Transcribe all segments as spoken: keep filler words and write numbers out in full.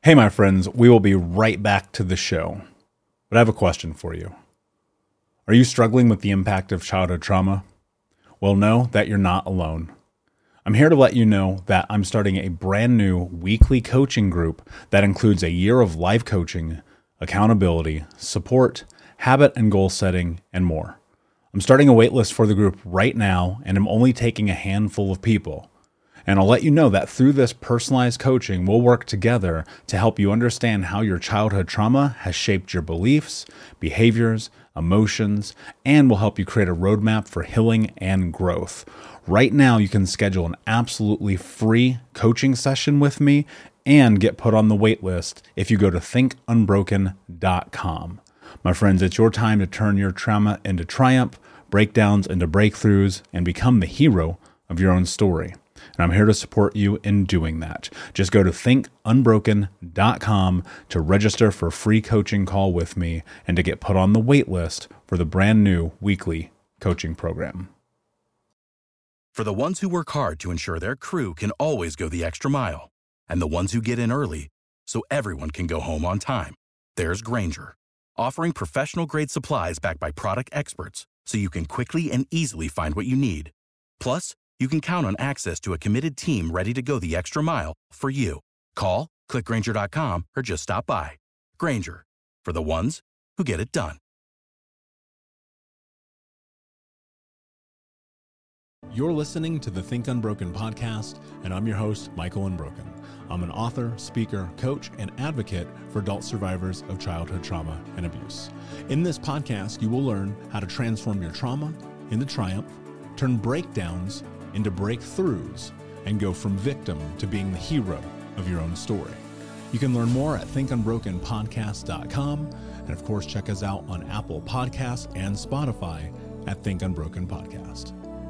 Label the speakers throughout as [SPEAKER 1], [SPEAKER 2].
[SPEAKER 1] Hey, my friends, we will be right back to the show. But I have a question for you. Are you struggling with the impact of childhood trauma? Well, know that you're not alone. I'm here to let you know that I'm starting a brand new weekly coaching group that includes a year of live coaching, accountability, support, habit and goal setting, and more. I'm starting a waitlist for the group right now, and I'm only taking a handful of people. And I'll let you know that through this personalized coaching, we'll work together to help you understand how your childhood trauma has shaped your beliefs, behaviors, emotions, and will help you create a roadmap for healing and growth. Right now, you can schedule an absolutely free coaching session with me and get put on the wait list if you go to think unbroken dot com. My friends, it's your time to turn your trauma into triumph, breakdowns into breakthroughs, and become the hero of your own story. And I'm here to support you in doing that. Just go to think unbroken dot com to register for a free coaching call with me and to get put on the wait list for the brand new weekly coaching program.
[SPEAKER 2] For the ones who work hard to ensure their crew can always go the extra mile, and the ones who get in early so everyone can go home on time, there's Grainger, offering professional-grade supplies backed by product experts so you can quickly and easily find what you need. Plus, you can count on access to a committed team ready to go the extra mile for you. Call, click Grainger dot com, or just stop by. Grainger, for the ones who get it done.
[SPEAKER 1] You're listening to the Think Unbroken podcast, and I'm your host, Michael Unbroken. I'm an author, speaker, coach, and advocate for adult survivors of childhood trauma and abuse. In this podcast, you will learn how to transform your trauma into triumph, turn breakdowns into breakthroughs, and go from victim to being the hero of your own story. You can learn more at think unbroken podcast dot com, and of course, check us out on Apple Podcasts and Spotify at Think Unbroken Podcast.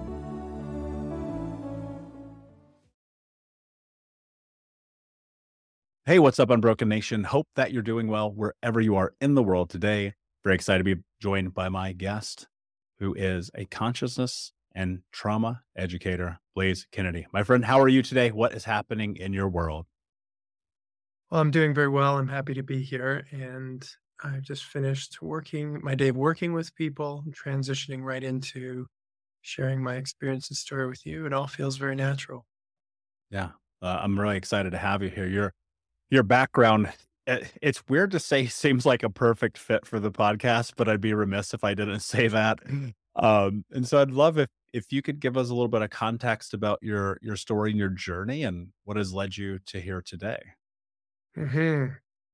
[SPEAKER 1] Hey, what's up, Unbroken Nation? Hope that you're doing well wherever you are in the world today. Very excited to be joined by my guest, who is a consciousness and trauma educator, Blaze Kennedy. My friend, how are you today? What is happening in your world?
[SPEAKER 3] Well, I'm doing very well. I'm happy to be here. And I've just finished working my day of working with people, transitioning right into sharing my experience and story with you. It all feels very natural.
[SPEAKER 1] Yeah, uh, I'm really excited to have you here. Your your background, it, it's weird to say seems like a perfect fit for the podcast, but I'd be remiss if I didn't say that. Um, and so I'd love if if you could give us a little bit of context about your your story and your journey and what has led you to here today.
[SPEAKER 3] hmm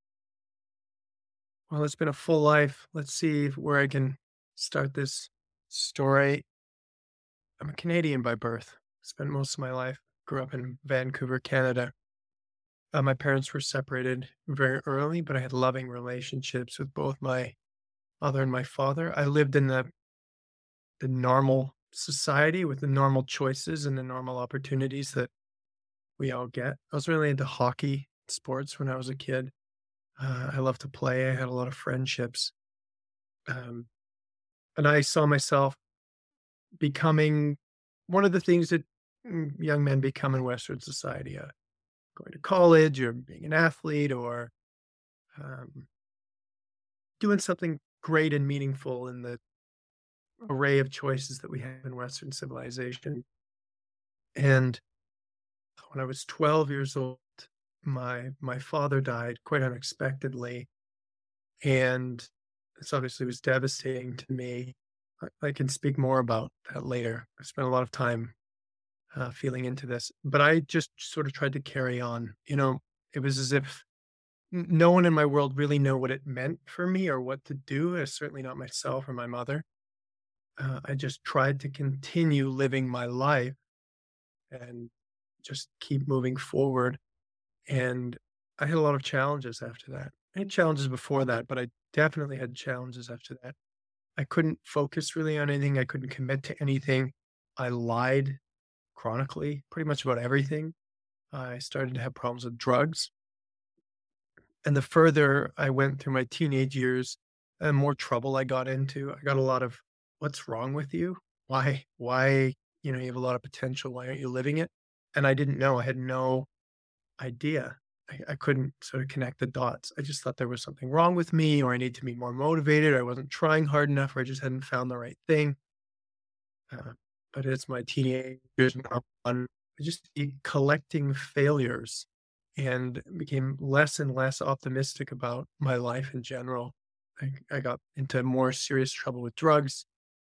[SPEAKER 3] Well, it's been a full life. Let's see where I can start this story. I'm a Canadian by birth. Spent most of my life, grew up in Vancouver, Canada. Uh, my parents were separated very early, but I had loving relationships with both my mother and my father. I lived in the the normal society with the normal choices and the normal opportunities that we all get. I was really into hockey sports when I was a kid. Uh, I loved to play. I had a lot of friendships. Um, and I saw myself becoming one of the things that mm, young men become in Western society, uh, going to college or being an athlete or um, doing something great and meaningful in the array of choices that we have in Western civilization. And when I was twelve years old, my my father died quite unexpectedly, and this obviously was devastating to me. I, I can speak more about that later. I spent a lot of time uh, feeling into this, but I just sort of tried to carry on. You know, it was as if n- no one in my world really knew what it meant for me or what to do. uh, Certainly not myself or my mother. Uh, I just tried to continue living my life and just keep moving forward. And I had a lot of challenges after that. I had challenges before that, but I definitely had challenges after that. I couldn't focus really on anything. I couldn't commit to anything. I lied chronically, pretty much about everything. I started to have problems with drugs. And the further I went through my teenage years, the more trouble I got into. I got a lot of, what's wrong with you? Why, why, you know, you have a lot of potential. Why aren't you living it? And I didn't know. I had no idea. I, I couldn't sort of connect the dots. I just thought there was something wrong with me, or I need to be more motivated, or I wasn't trying hard enough, or I just hadn't found the right thing. Uh, but it's my teenage years now on, I just keep collecting failures and became less and less optimistic about my life in general. I, I got into more serious trouble with drugs,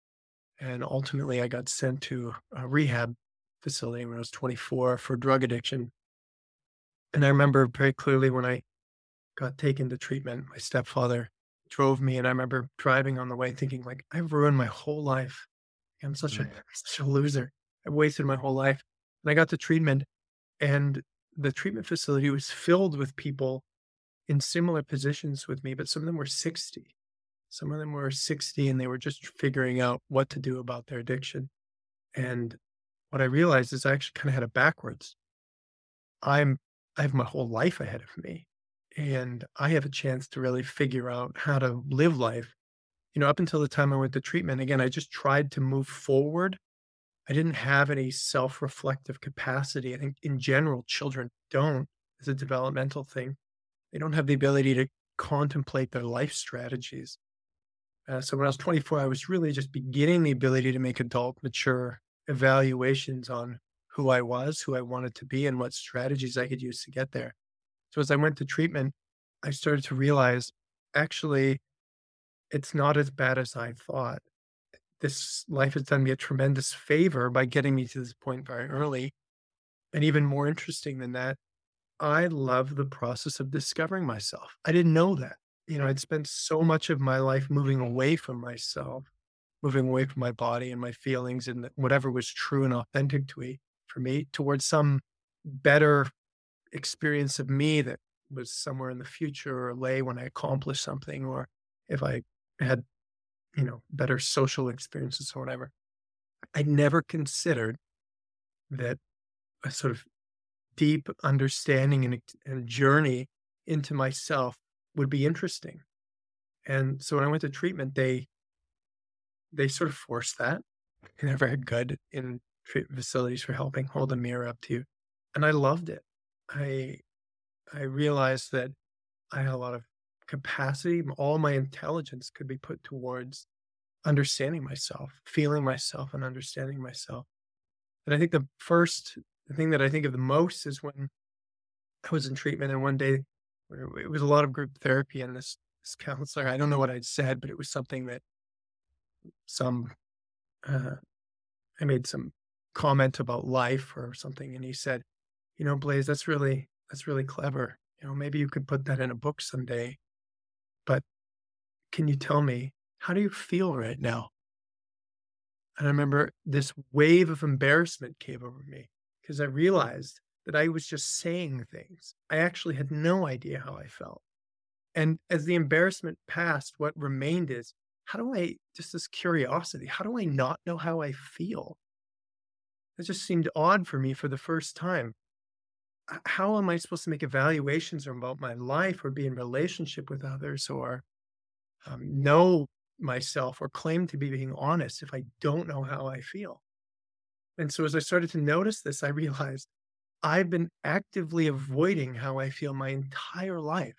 [SPEAKER 3] and ultimately I got sent to a rehab facility when I was twenty-four for drug addiction. And I remember very clearly when I got taken to treatment, my stepfather drove me, and I remember driving on the way thinking, like, I've ruined my whole life. I'm such a
[SPEAKER 1] Mm.
[SPEAKER 3] such a loser. I wasted my whole life. And I got to treatment, and the treatment facility was filled with people in similar positions with me, but some of them were sixty. Some of them were sixty, and they were just figuring out what to do about their addiction. And what I realized is I actually kind of had it backwards. I'm I have my whole life ahead of me, and I have a chance to really figure out how to live life. You know, up until the time I went to treatment, again, I just tried to move forward. I didn't have any self-reflective capacity. I think in general, children don't. It's a developmental thing. They don't have the ability to contemplate their life strategies. Uh, so when I was twenty-four, I was really just beginning the ability to make adult, mature evaluations on who I was, who I wanted to be, and what strategies I could use to get there. So as I went to treatment, I started to realize actually it's not as bad as I thought. This life has done me a tremendous favor by getting me to this point very early. And even more interesting than that, I love the process of discovering myself. I didn't know that. You know, I'd spent so much of my life moving away from myself, moving away from my body and my feelings and whatever was true and authentic to me for me towards some better experience of me that was somewhere in the future or lay when I accomplished something, or if I had, you know, better social experiences or whatever. I never considered that a sort of deep understanding and, and journey into myself would be interesting. And so when I went to treatment, they they sort of forced that. And they're very good in treatment facilities for helping hold a mirror up to you. And I loved it. I I realized that I had a lot of capacity. All my intelligence could be put towards understanding myself, feeling myself, and understanding myself. And I think the first the thing that I think of the most is when I was in treatment, and one day where it was a lot of group therapy, and this, this counselor, I don't know what I'd said, but it was something that some uh, I made some comment about life or something, and he said, "You know, Blaze, that's really that's really clever. You know, maybe you could put that in a book someday. But can you tell me, how do you feel right now?" And I remember this wave of embarrassment came over me because I realized that I was just saying things. I actually had no idea how I felt. And as the embarrassment passed, what remained is, how do I, just this curiosity, how do I not know how I feel? It just seemed odd for me for the first time. H- How am I supposed to make evaluations about my life or be in relationship with others or um, know myself or claim to be being honest if I don't know how I feel? And so as I started to notice this, I realized I've been actively avoiding how I feel my entire life.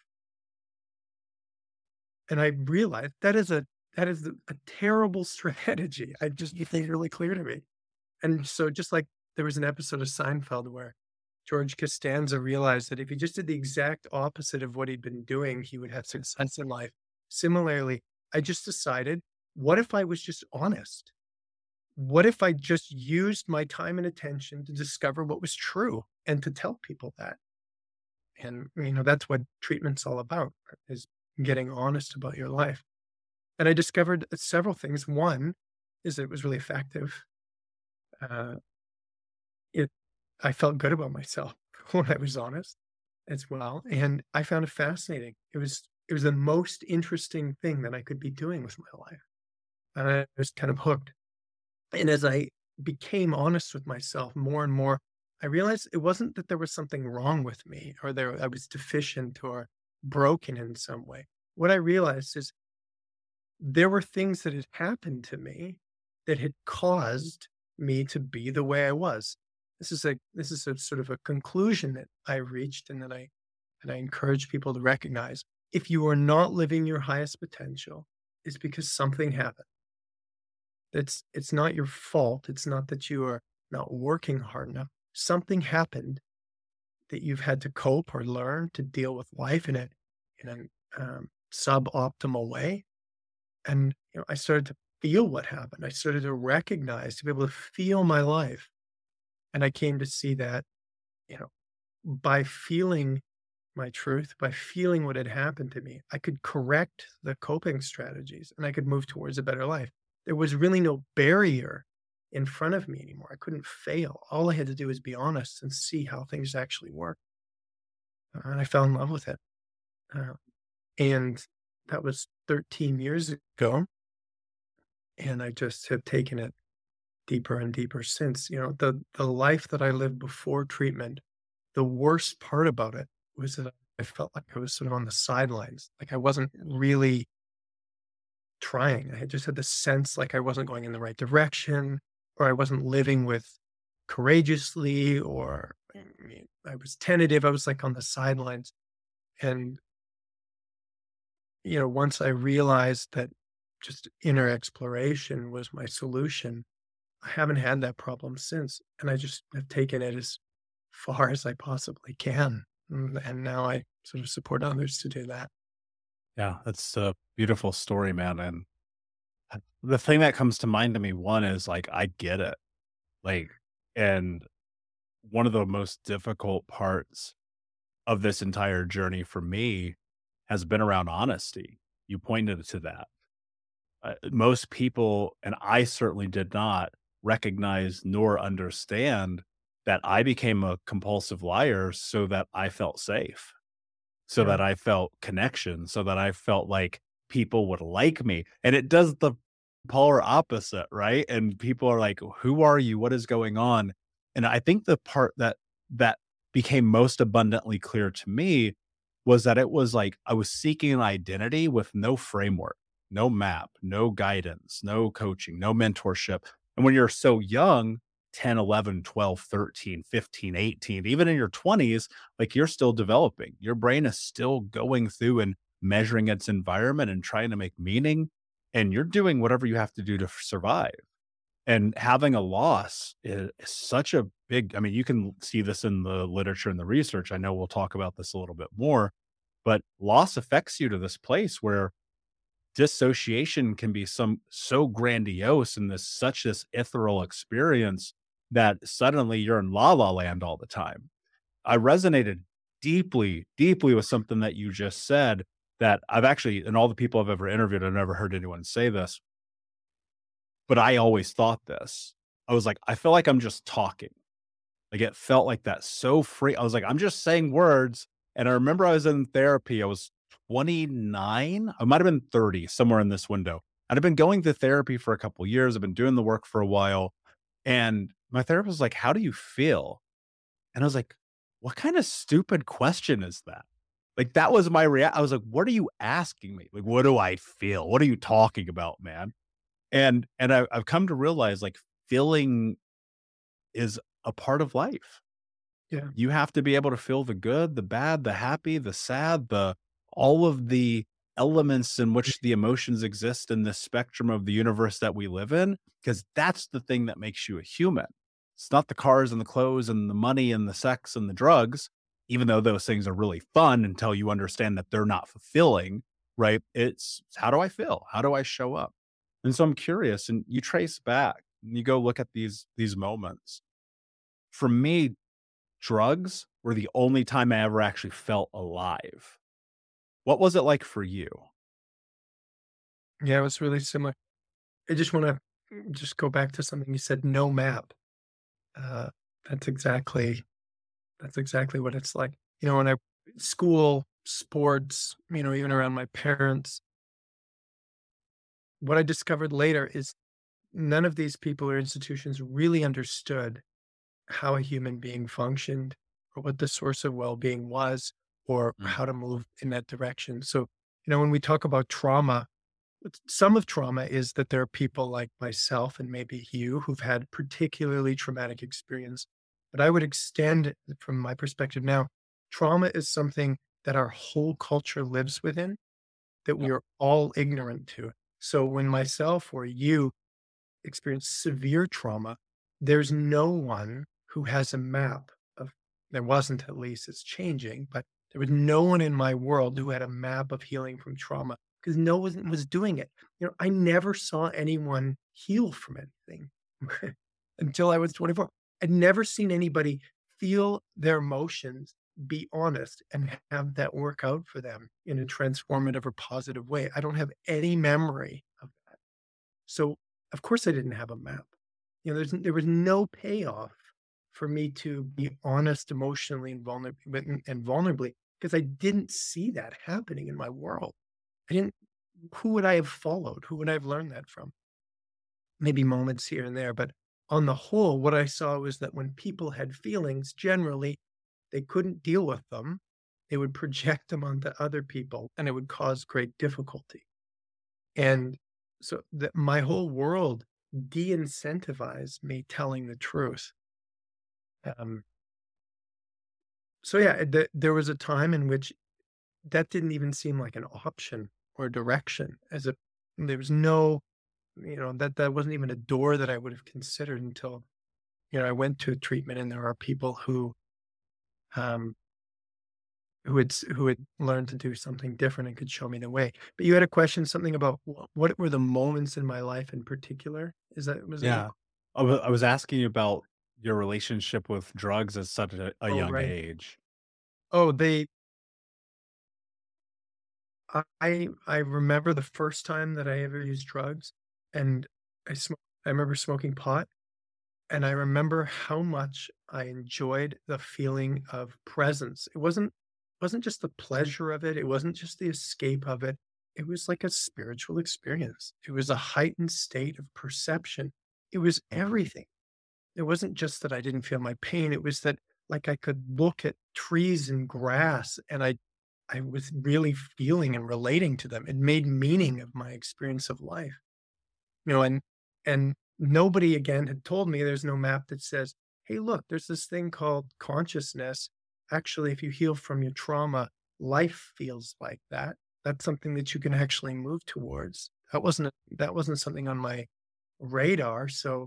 [SPEAKER 3] And I realized that is a that is the- a terrible strategy. I just it made it really clear to me. And so just like there was an episode of Seinfeld where George Costanza realized that if he just did the exact opposite of what he'd been doing, he would have success in life. Similarly, I just decided, what if I was just honest? What if I just used my time and attention to discover what was true and to tell people that? And, you know, that's what treatment's all about, is getting honest about your life. And I discovered several things. One is that it was really effective. Uh, it, I felt good about myself when I was honest as well. And I found it fascinating. It was, it was the most interesting thing that I could be doing with my life. And I was kind of hooked. And as I became honest with myself more and more, I realized it wasn't that there was something wrong with me or there I was deficient or broken in some way. What I realized is there were things that had happened to me that had caused me to be the way I was. This is a this is a sort of a conclusion that I reached and that I And I encourage people to recognize if you are not living your highest potential, it's because something happened. It's it's not your fault. It's not that you are not working hard enough. Something happened that you've had to cope or learn to deal with life in a in a um, suboptimal way. And you know, I started to feel what happened. I started to recognize, to be able to feel my life, and I came to see that you know by feeling my truth, by feeling what had happened to me, I could correct the coping strategies and I could move towards a better life. There was really no barrier in front of me anymore. I couldn't fail. All I had to do was be honest and see how things actually work. Uh, and I fell in love with it. Uh, and that was thirteen years ago. And I just have taken it deeper and deeper since. You know, the, the life that I lived before treatment, the worst part about it was that I felt like I was sort of on the sidelines. Like I wasn't really trying. I had just had the sense like I wasn't going in the right direction, or I wasn't living with courageously, or I mean, I was tentative. I was like on the sidelines. And, you know, once I realized that just inner exploration was my solution, I haven't had that problem since. And I just have taken it as far as I possibly can. Mm, And now I sort of support others to do that.
[SPEAKER 1] Yeah, that's a beautiful story, man. And uh, the thing that comes to mind to me, one is like, I get it. Like, and one of the most difficult parts of this entire journey for me has been around honesty. You pointed to that. Uh, most people, and I certainly did not recognize nor understand that I became a compulsive liar so that I felt safe, so
[SPEAKER 3] Yeah.
[SPEAKER 1] that I felt connection, so that I felt like people would like me. And it does the polar opposite, right? And people are like, "Who are you? What is going on?" And I think the part that that became most abundantly clear to me was that it was like I was seeking an identity with no framework, no map, no guidance, no coaching, no mentorship. And when you're so young, ten, eleven, twelve, thirteen, fifteen, eighteen, even in your twenties, like you're still developing. Your brain is still going through and measuring its environment and trying to make meaning. And you're doing whatever you have to do to f- survive. And having a loss is, is such a big, I mean, you can see this in the literature and the research. I know we'll talk about this a little bit more, but loss affects you to this place where dissociation can be some so grandiose and this such this ethereal experience that suddenly you're in la la land all the time. I resonated deeply, deeply with something that you just said that I've actually, and all the people I've ever interviewed, I've never heard anyone say this, but I always thought this. I was like, I feel like I'm just talking. Like it felt like that so free. I was like, I'm just saying words. And I remember I was in therapy. I was twenty-nine. I might have been thirty, somewhere in this window. And I've been going to therapy for a couple years. I've been doing the work for a while. And my therapist was like, "How do you feel?" And I was like, "What kind of stupid question is that?" Like that was my reaction. I was like, "What are you asking me? Like, what do I feel? What are you talking about, man?" And and I, I've come to realize like feeling is a part of life.
[SPEAKER 3] Yeah.
[SPEAKER 1] You have to be able to feel the good, the bad, the happy, the sad, the all of the elements in which the emotions exist in this spectrum of the universe that we live in, because that's the thing that makes you a human. It's not the cars and the clothes and the money and the sex and the drugs, even though those things are really fun until you understand that they're not fulfilling, right? It's how do I feel? How do I show up? And so I'm curious, and you trace back and you go look at these these moments. For me, drugs were the only time I ever actually felt alive. What was it like for you?
[SPEAKER 3] Yeah, it was really similar. I just want to just go back to something you said, no map. Uh, that's exactly that's exactly what it's like. You know, when I school, sports, you know, even around my parents, what I discovered later is none of these people or institutions really understood how a human being functioned or what the source of well-being was or
[SPEAKER 1] Mm,
[SPEAKER 3] how to move in that direction. So, you know, when we talk about trauma, some of trauma is that there are people like myself and maybe you who've had particularly traumatic experience. But I would extend it from my perspective now, trauma is something that our whole culture lives within that we are all ignorant to. So when myself or you experience severe trauma, there's no one who has a map of, there wasn't at least, it's changing, but there was no one in my world who had a map of healing from trauma because no one was doing it. You know, I never saw anyone heal from anything until I was twenty-four. I'd never seen anybody feel their emotions, be honest, and have that work out for them in a transformative or positive way. I don't have any memory of that. So, of course, I didn't have a map. You know, there's there was no payoff for me to be honest emotionally and vulnerably and vulnerably because I didn't see that happening in my world. I didn't. Who would I have followed? Who would I have learned that from? Maybe moments here and there, but on the whole, what I saw was that when people had feelings, generally, they couldn't deal with them. They would project them onto other people, and it would cause great difficulty. And so that my whole world de-incentivized me telling the truth. Um, so yeah, th- there was a time in which that didn't even seem like an option or direction. As a, there was no, you know, that that wasn't even a door that I would have considered until, you know, I went to treatment, and there are people who, um, who had s- who had learned to do something different and could show me the way. But you had a question, something about wh- what were the moments in my life in particular? Is that was that your?
[SPEAKER 1] Yeah. I wa- I was asking you about your relationship with drugs at such a, a
[SPEAKER 3] Oh,
[SPEAKER 1] young
[SPEAKER 3] right.
[SPEAKER 1] age.
[SPEAKER 3] Oh, they. I I remember the first time that I ever used drugs, and I sm- I remember smoking pot, and I remember how much I enjoyed the feeling of presence. It wasn't wasn't just the pleasure of it. It wasn't just the escape of it. It was like a spiritual experience. It was a heightened state of perception. It was everything. It wasn't just that I didn't feel my pain. It was that like I could look at trees and grass and I I was really feeling and relating to them. It made meaning of my experience of life. You know, and and nobody again had told me there's no map that says, "Hey, look, there's this thing called consciousness. Actually, if you heal from your trauma, life feels like that. That's something that you can actually move towards." That wasn't a, that wasn't something on my radar. So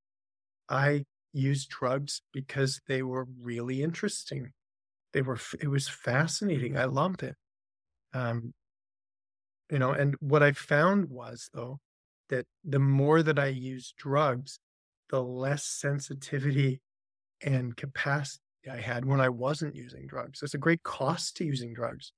[SPEAKER 3] I used drugs because they were really interesting. They were f- it was fascinating. I loved it. Um, you know, and what I found was though that the more that I used drugs, the less sensitivity and capacity I had when I wasn't using drugs. There's a great cost to using drugs.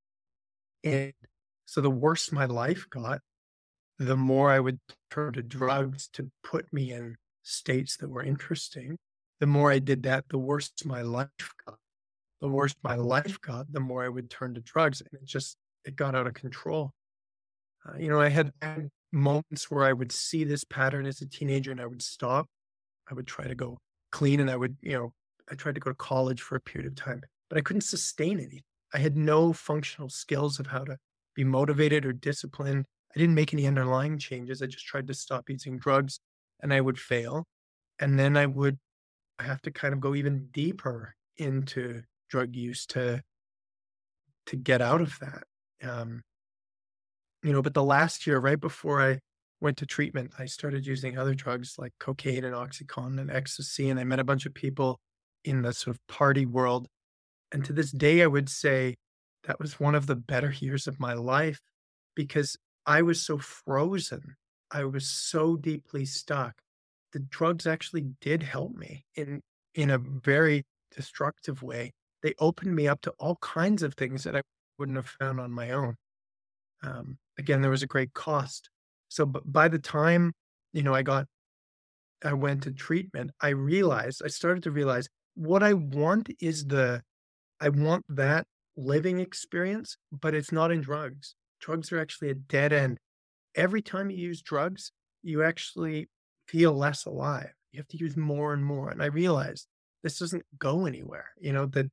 [SPEAKER 3] And so the worse my life got, the more I would turn to drugs to put me in states that were interesting. The more I did that, the worse my life got. The worse my life got, the more I would turn to drugs. And it just, it got out of control. Uh, you know, I had had moments where I would see this pattern as a teenager and I would stop. I would try to go clean and I would, you know, I tried to go to college for a period of time, but I couldn't sustain anything. I had no functional skills of how to be motivated or disciplined. I didn't make any underlying changes. I just tried to stop using drugs and I would fail. And then I would have to kind of go even deeper into drug use to to get out of that. Um, You know, but the last year, right before I went to treatment, I started using other drugs like cocaine and Oxycontin and ecstasy, and I met a bunch of people in the sort of party world. And to this day, I would say that was one of the better years of my life because I was so frozen. I was so deeply stuck. The drugs actually did help me in in a very destructive way. They opened me up to all kinds of things that I wouldn't have found on my own. Um, again, there was a great cost. So, b by the time, you know, I got I went to treatment, I realized I started to realize what I want is the I want that living experience, but it's not in drugs. Drugs are actually a dead end. Every time you use drugs, you actually feel less alive. You have to use more and more, and I realized this doesn't go anywhere, you know, that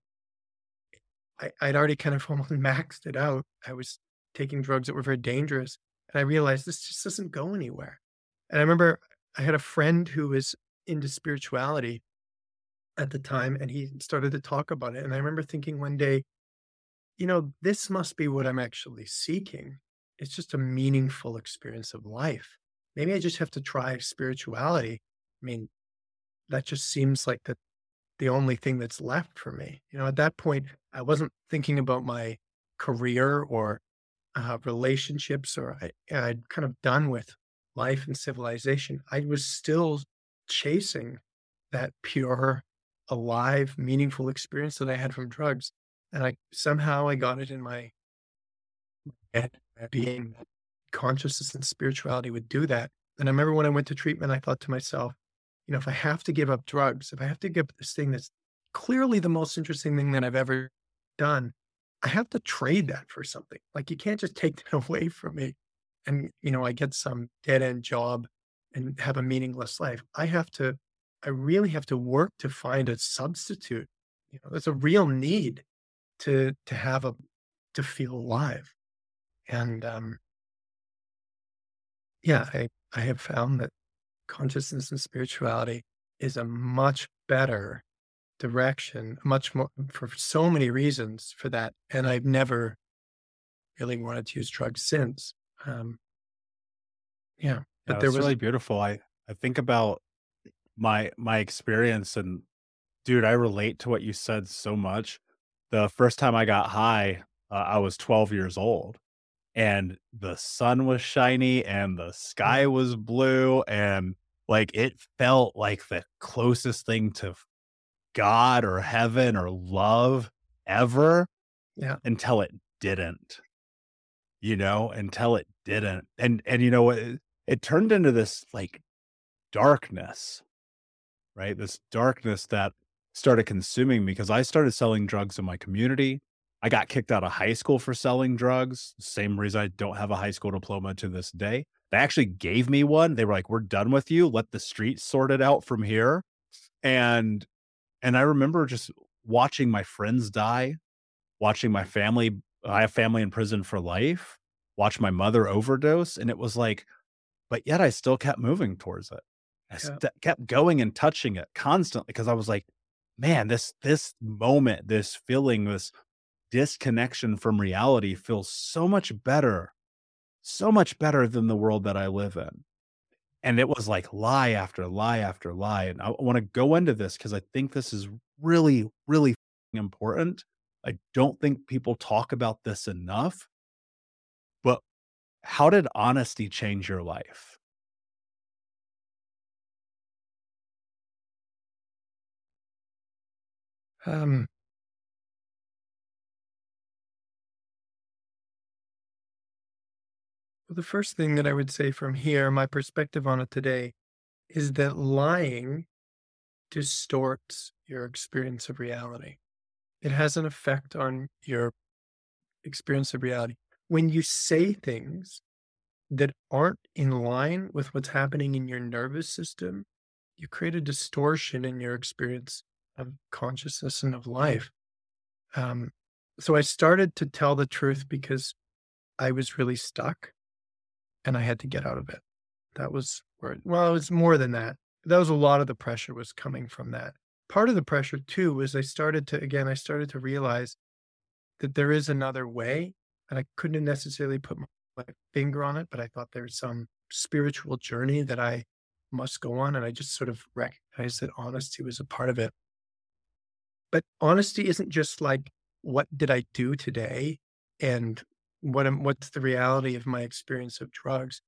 [SPEAKER 3] I I'd already kind of almost maxed it out. I was taking drugs that were very dangerous, and I realized this just doesn't go anywhere. And I remember I had a friend who was into spirituality at the time, and he started to talk about it. And I remember thinking one day, you know, this must be what I'm actually seeking. It's just a meaningful experience of life. Maybe I just have to try spirituality. I mean, that just seems like the the only thing that's left for me. You know, at that point, I wasn't thinking about my career or uh, relationships, or I, I'd kind of done with life and civilization. I was still chasing that pure, alive, meaningful experience that I had from drugs. And I somehow I got it in my head that being that consciousness and spirituality would do that. And I remember when I went to treatment, I thought to myself, you know, if I have to give up drugs, if I have to give up this thing that's clearly the most interesting thing that I've ever done, I have to trade that for something. Like you can't just take that away from me and, you know, I get some dead end job and have a meaningless life. I have to, I really have to work to find a substitute. You know, there's a real need to, to have a, to feel alive. And, um, yeah, I, I have found that consciousness and spirituality is a much better direction, much more for so many reasons for that. And I've never really wanted to use drugs since. Um, yeah,
[SPEAKER 1] Yeah,
[SPEAKER 3] but there
[SPEAKER 1] that's
[SPEAKER 3] was,
[SPEAKER 1] really beautiful. I I think about my my experience and dude, I relate to what you said so much. The first time I got high, uh, I was twelve years old and the sun was shiny and the sky
[SPEAKER 3] yeah,
[SPEAKER 1] was blue and like it felt like the closest thing to f- God or heaven or love ever
[SPEAKER 3] yeah,
[SPEAKER 1] until it didn't, you know, until it didn't. And and you know what? It, it turned into this like darkness, right? This darkness that started consuming me because I started selling drugs in my community. I got kicked out of high school for selling drugs. Same reason I don't have a high school diploma to this day. They actually gave me one. They were like, "We're done with you. Let the streets sort it out from here." And and I remember just watching my friends die, watching my family I have family in prison for life, watch my mother overdose, and it was like, but yet I still kept moving towards it. I
[SPEAKER 3] yeah,
[SPEAKER 1] st kept going and touching it constantly because I was like, "Man, this this moment, this feeling, this disconnection from reality feels so much better, so much better than the world that I live in." And it was like lie after lie after lie, and I wanna go into this because I think this is really, really important. I don't think people talk about this enough, but how did honesty change your life?
[SPEAKER 3] um, well, the first thing that I would say from here, my perspective on it today, is that lying distorts your experience of reality. It has an effect on your experience of reality. When you say things that aren't in line with what's happening in your nervous system, you create a distortion in your experience of consciousness and of life. Um, so I started to tell the truth because I was really stuck and I had to get out of it. That was where, it- well, it was more than that. That was a lot of the pressure was coming from that. Part of the pressure too was I started to, again, I started to realize that there is another way, and I couldn't necessarily put my my finger on it, but I thought there's some spiritual journey that I must go on, and I just sort of recognized that honesty was a part of it. But honesty isn't just like, "What did I do today?" and what am what's the reality of my experience of drugs?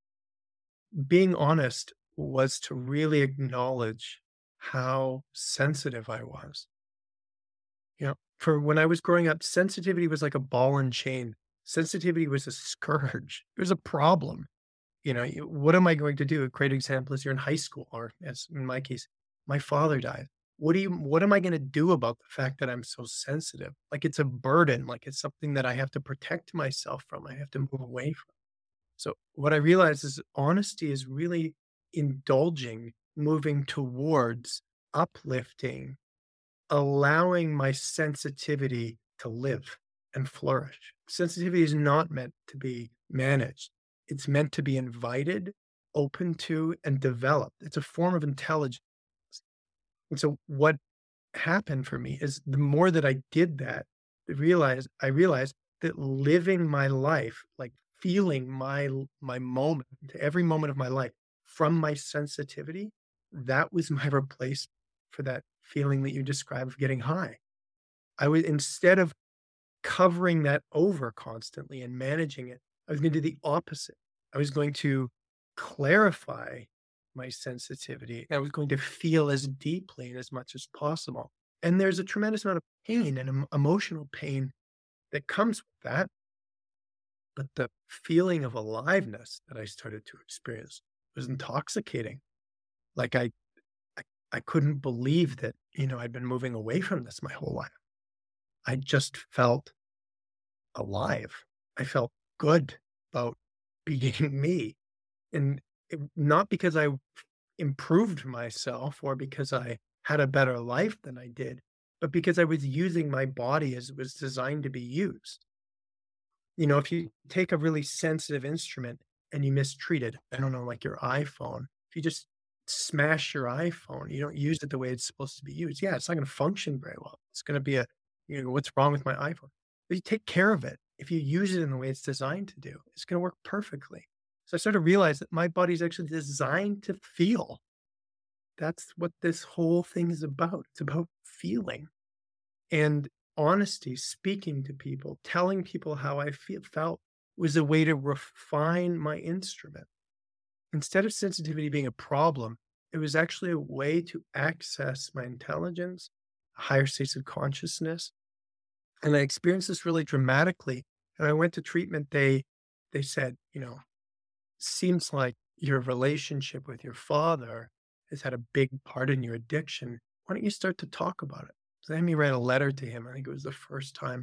[SPEAKER 3] Being honest was to really acknowledge how sensitive I was. You know, for when I was growing up, sensitivity was like a ball and chain. Sensitivity was a scourge. It was a problem. You know, you- what am I going to do? A great example is you're in high school, or as in my case, my father died. What do you, what am I going to do about the fact that I'm so sensitive? Like it's a burden, like it's something that I have to protect myself from. I have to move away from. So what I realized is honesty is really indulging, moving towards uplifting, allowing my sensitivity to live and flourish. Sensitivity is not meant to be managed. It's meant to be invited, open to, and developed. It's a form of intelligence. And so what happened for me is the more that I did that, realized I realized that living my life, like feeling my l my moment, every moment of my life from my sensitivity, that was my replace for that feeling that you described of getting high. I would instead of covering that over constantly and managing it, I was gonna do the opposite. I was going to clarify my sensitivity. I was going to feel as deeply and as much as possible. And there's a tremendous amount of pain and em emotional pain that comes with that, but the feeling of aliveness that I started to experience was intoxicating. Like I I I couldn't believe that, you know, I'd been moving away from this my whole life. I just felt alive. I felt good about being me. And it, not because I improved myself or because I had a better life than I did, but because I was using my body as it was designed to be used. You know, if you take a really sensitive instrument and you mistreat it, I don't know, like your iPhone, if you just smash your iPhone, you don't use it the way it's supposed to be used. Yeah, it's not going to function very well. It's going to be a, you know, what's wrong with my iPhone? But you take care of it. If you use it in the way it's designed to do, it's going to work perfectly. So I started to realize that my body's actually designed to feel. That's what this whole thing is about. It's about feeling and honesty, speaking to people, telling people how I feel, felt was a way to refine my instrument. Instead of sensitivity being a problem, it was actually a way to access my intelligence, higher states of consciousness. And I experienced this really dramatically. And I went to treatment. They they said, you know, seems like your relationship with your father has had a big part in your addiction. Why don't you start to talk about it? So they had me write a letter to him. I think it was the first time.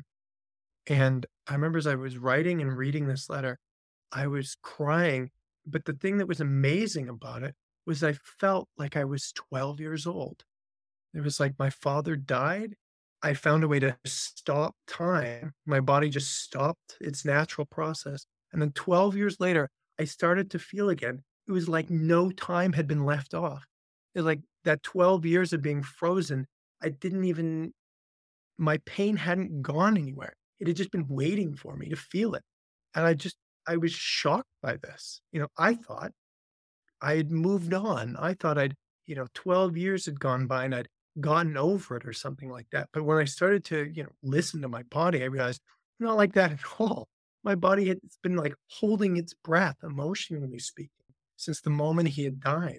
[SPEAKER 3] And I remember as I was writing and reading this letter, I was crying. But the thing that was amazing about it was I felt like I was twelve years old. It was like my father died. I found a way to stop time. My body just stopped its natural process. And then twelve years later, I started to feel again. It was like no time had been left off. It was like that twelve years of being frozen, I didn't even, my pain hadn't gone anywhere. It had just been waiting for me to feel it. And I just, I was shocked by this. You know, I thought I had moved on. I thought I'd, you know, twelve years had gone by and I'd gotten over it or something like that. But when I started to, you know, listen to my body, I realized not like that at all. My body had been like holding its breath, emotionally speaking, since the moment he had died.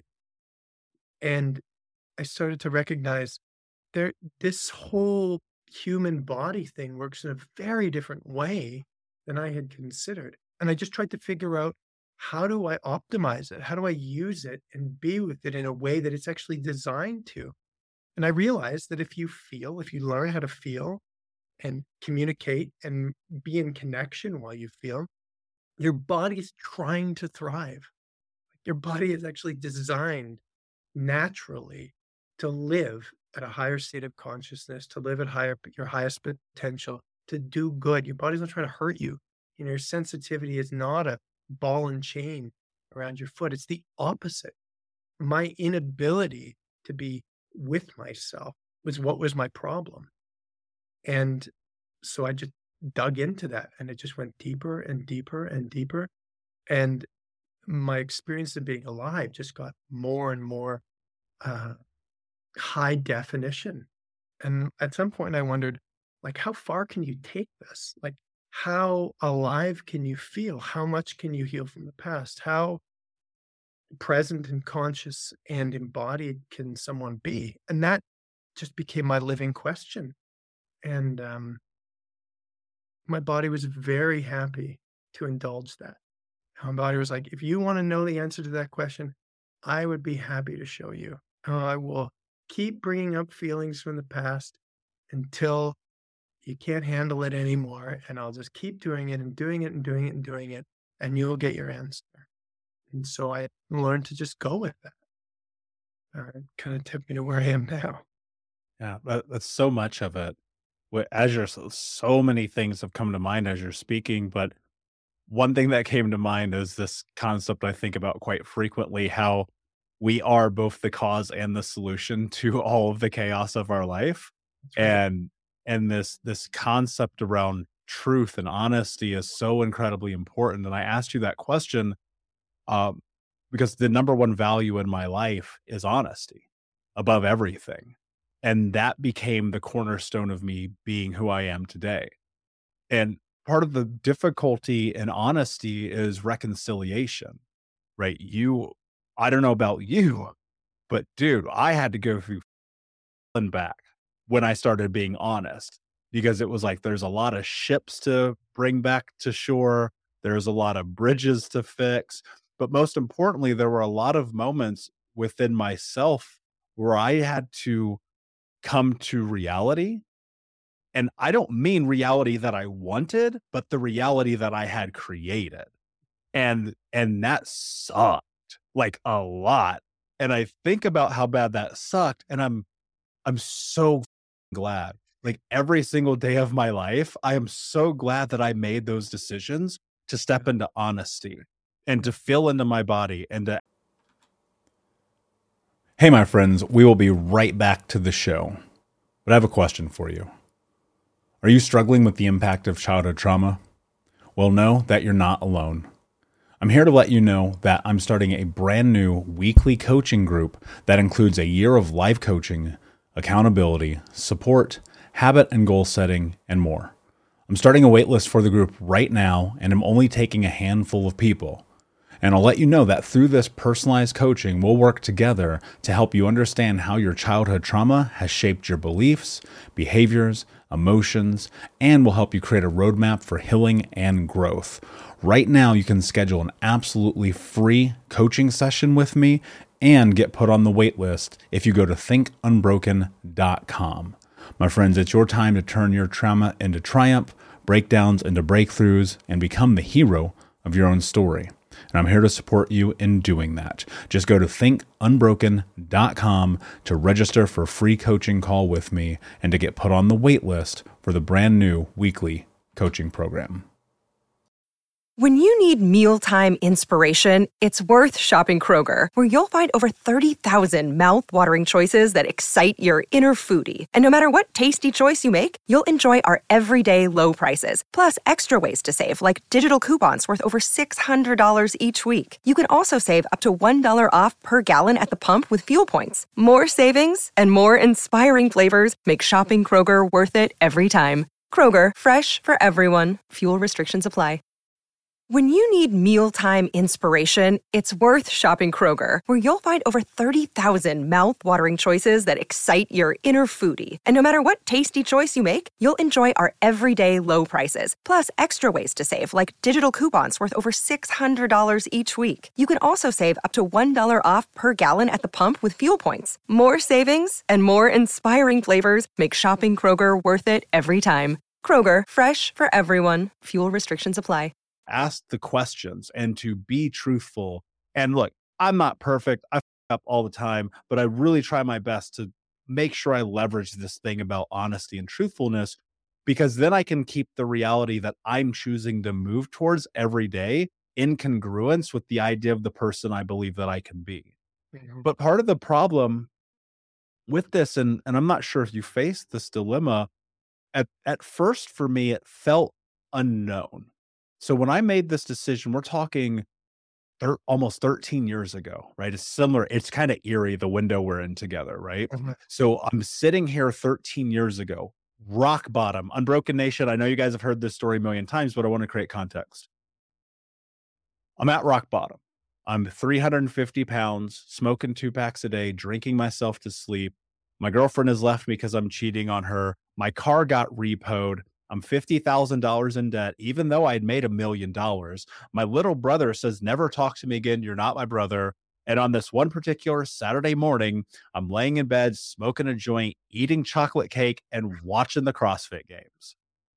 [SPEAKER 3] And I started to recognize there, this whole human body thing works in a very different way than I had considered. And I just tried to figure out, how do I optimize it? How do I use it and be with it in a way that it's actually designed to? And I realized that if you feel, if you learn how to feel and communicate and be in connection while you feel, your body's trying to thrive. Your body is actually designed naturally to live at a higher state of consciousness, to live at higher your highest potential, to do good. Your body's not trying to hurt you. You know, your sensitivity is not a ball and chain around your foot. It's the opposite. My inability to be with myself was what was my problem. And so I just dug into that and it just went deeper and deeper and deeper. And my experience of being alive just got more and more uh, high definition. And at some point I wondered, like, how far can you take this? Like, how alive can you feel? How much can you heal from the past? How present and conscious and embodied can someone be? And that just became my living question. And um, my body was very happy to indulge that. My body was like, if you want to know the answer to that question, I would be happy to show you. Uh, I will keep bringing up feelings from the past until you can't handle it anymore. And I'll just keep doing it and doing it and doing it and doing it. And you'll get your answer. And so I learned to just go with that. Uh, it kind of took me to where I am now.
[SPEAKER 1] Yeah, that, that's so much of it. Wh- As you're, so, so many things have come to mind as you're speaking, but one thing that came to mind is this concept I think about quite frequently, how we are both the cause and the solution to all of the chaos of our life.
[SPEAKER 3] That's right.
[SPEAKER 1] And and this this concept around truth and honesty is so incredibly important. And I asked you that question um, because the number one value in my life is honesty above everything. And that became the cornerstone of me being who I am today. And part of the difficulty in honesty is reconciliation, right? You, I don't know about you, but dude, I had to go through and back when I started being honest, because it was like there's a lot of ships to bring back to shore. There's a lot of bridges to fix. But most importantly, there were a lot of moments within myself where I had to come to reality. And I don't mean reality that I wanted, but the reality that I had created. And and that sucked like a lot. And I think about how bad that sucked, and I'm I'm so glad. Like every single day of my life, I am so glad that I made those decisions to step into honesty and to feel into my body and to. Hey, my friends, we will be right back to the show. But I have a question for you. Are you struggling with the impact of childhood trauma? Well, know that you're not alone. I'm here to let you know that I'm starting a brand new weekly coaching group that includes a year of live coaching, accountability, support, habit and goal setting, and more. I'm starting a waitlist for the group right now, and I'm only taking a handful of people. And I'll let you know that through this personalized coaching, we'll work together to help you understand how your childhood trauma has shaped your beliefs, behaviors, emotions, and will help you create a roadmap for healing and growth. Right now, you can schedule an absolutely free coaching session with me and get put on the wait list if you go to think unbroken dot com. My friends, it's your time to turn your trauma into triumph, breakdowns into breakthroughs, and become the hero of your own story. And I'm here to support you in doing that. Just go to think unbroken dot com to register for a free coaching call with me and to get put on the wait list for the brand new weekly coaching program.
[SPEAKER 4] When you need mealtime inspiration, it's worth shopping Kroger, where you'll find over thirty thousand mouth-watering choices that excite your inner foodie. And no matter what tasty choice you make, you'll enjoy our everyday low prices, plus extra ways to save, like digital coupons worth over six hundred dollars each week. You can also save up to one dollar off per gallon at the pump with fuel points. More savings and more inspiring flavors make shopping Kroger worth it every time. Kroger, fresh for everyone. Fuel restrictions apply. When you need mealtime inspiration, it's worth shopping Kroger, where you'll find over thirty thousand mouth-watering choices that excite your inner foodie. And no matter what tasty choice you make, you'll enjoy our everyday low prices, plus extra ways to save, like digital coupons worth over six hundred dollars each week. You can also save up to one dollar off per gallon at the pump with fuel points. More savings and more inspiring flavors make shopping Kroger worth it every time. Kroger, fresh for everyone. Fuel restrictions apply.
[SPEAKER 1] Ask the questions and to be truthful. And look, I'm not perfect. I f up all the time, but I really try my best to make sure I leverage this thing about honesty and truthfulness, because then I can keep the reality that I'm choosing to move towards every day in congruence with the idea of the person I believe that I can be. Mm-hmm. But part of the problem with this, and, and I'm not sure if you faced this dilemma, at, at first for me, it felt unknown. So when I made this decision, we're talking thir- almost thirteen years ago, right? It's similar. It's kind of eerie, the window we're in together, right? Mm-hmm. So I'm sitting here thirteen years ago, rock bottom, Unbroken Nation. I know you guys have heard this story a million times, but I want to create context. I'm at rock bottom. I'm three hundred fifty pounds, smoking two packs a day, drinking myself to sleep. My girlfriend has left me because I'm cheating on her. My car got repoed. I'm fifty thousand dollars in debt, even though I had made a million dollars. My little brother says, never talk to me again. You're not my brother. And on this one particular Saturday morning, I'm laying in bed, smoking a joint, eating chocolate cake, and watching the CrossFit Games.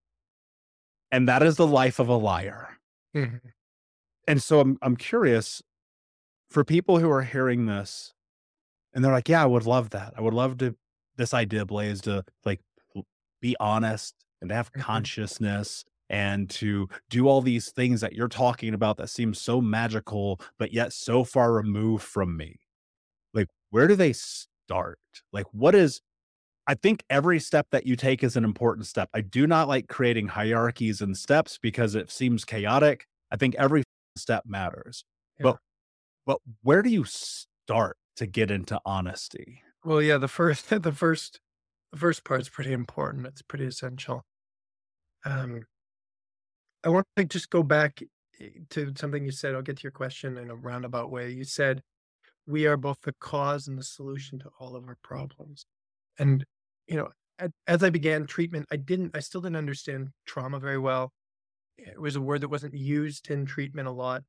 [SPEAKER 1] And that is the life of a liar. Mm-hmm. And so I'm, I'm curious, for people who are hearing this, and they're like, yeah, I would love that. I would love to, this idea, Blaze, to like be honest and to have consciousness and to do all these things that you're talking about that seem so magical, but yet so far removed from me. Like, where do they start? Like, what is, I think every step that you take is an important step. I do not like creating hierarchies and steps because it seems chaotic. I think every step matters.
[SPEAKER 3] Yeah.
[SPEAKER 1] But but where do you start to get into honesty?
[SPEAKER 3] Well, yeah, the first the first the first part's pretty important. It's pretty essential. Um, I want to just go back eh, to something you said. I'll get to your question in a roundabout way. You said we are both the cause and the solution to all of our problems. And, you know, a- as I began treatment, I didn't, I still didn't understand trauma very well. It was a word that wasn't used in treatment a lot.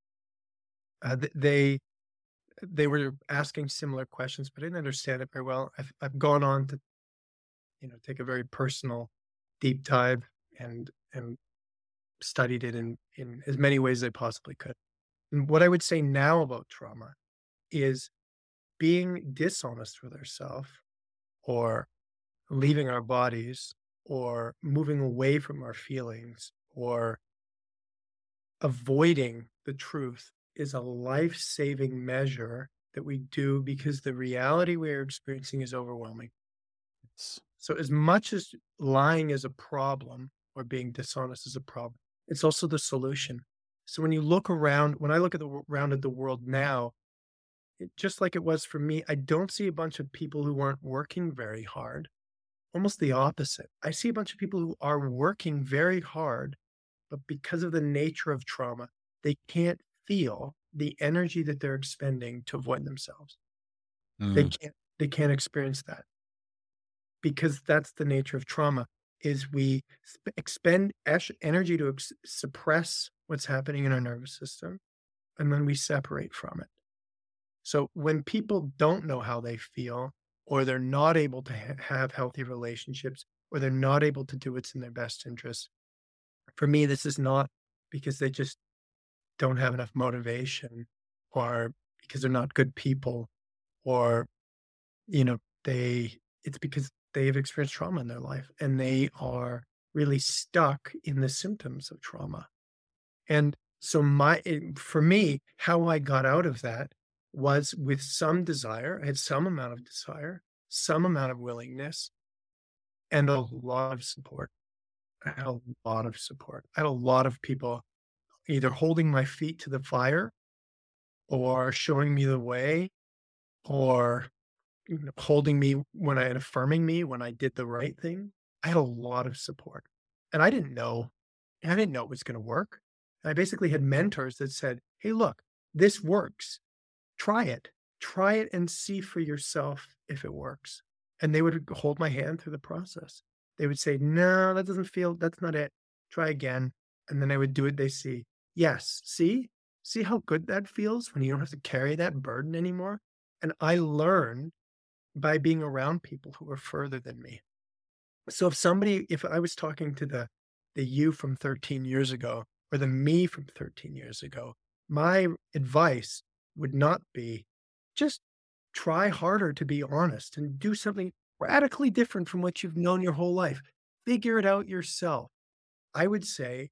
[SPEAKER 3] Uh, th- they, they were asking similar questions, but I didn't understand it very well. I've, I've gone on to, you know, take a very personal deep dive and, and studied it in, in as many ways as I possibly could. And what I would say now about trauma is being dishonest with ourselves or leaving our bodies or moving away from our feelings or avoiding the truth is a life-saving measure that we do because the reality we are experiencing is overwhelming. So as much as lying is a problem or being dishonest is a problem, it's also the solution. So when you look around, when I look at the wo- around at the world now, it, just like it was for me, I don't see a bunch of people who aren't working very hard. Almost the opposite. I see a bunch of people who are working very hard, but because of the nature of trauma, they can't feel the energy that they're expending to avoid themselves. They
[SPEAKER 1] Mm.
[SPEAKER 3] can't, they can't experience that because that's the nature of trauma is we sp- expend esh- energy to ex- suppress what's happening in our nervous system, and then we separate from it. So when people don't know how they feel, or they're not able to ha- have healthy relationships, or they're not able to do what's in their best interest, for me, this is not because they just don't have enough motivation, or because they're not good people, or, you know, they, it's because they have experienced trauma in their life and they are really stuck in the symptoms of trauma. And so my it- for me, how I got out of that was with some desire. I had some amount of desire, some amount of willingness, and a lot of support. I had a lot of support. I had a lot of people either holding my feet to the fire or showing me the way or you know, holding me when I and affirming me when I did the right thing. I had a lot of support. And I didn't know, I didn't know it was going to work. I basically had mentors that said, hey, look, this works. Try it. Try it and see for yourself if it works. And they would hold my hand through the process. They would say, no, that doesn't feel, that's not it. Try again. And then I would do it. They see, yes, see, see how good that feels when you don't have to carry that burden anymore. And I learned by being around people who are further than me. So if somebody, if I was talking to the the you from thirteen years ago or the me from thirteen years ago, my advice would not be just try harder to be honest and do something radically different from what you've known your whole life. Figure it out yourself. I would say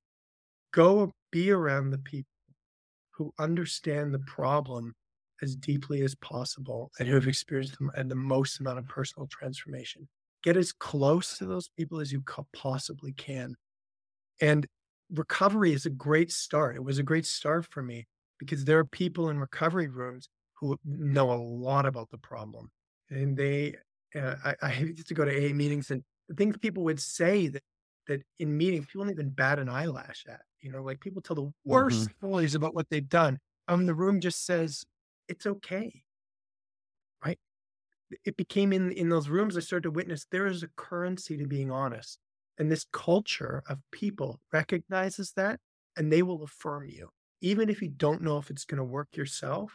[SPEAKER 3] go be around the people who understand the problem as deeply as possible and who have experienced them and the most amount of personal transformation. Get as close to those people as you co- possibly can. And recovery is a great start. It was a great start for me because there are people in recovery rooms who know a lot about the problem. And they, uh, I, I used to go to A A meetings and the things people would say that, that in meetings, people don't even bat an eyelash at, you know, like people tell the worst stories about what they've done. Um, the room just says, it's okay, right? It became in, in those rooms, I started to witness there is a currency to being honest. And this culture of people recognizes that and they will affirm you. Even if you don't know if it's going to work yourself,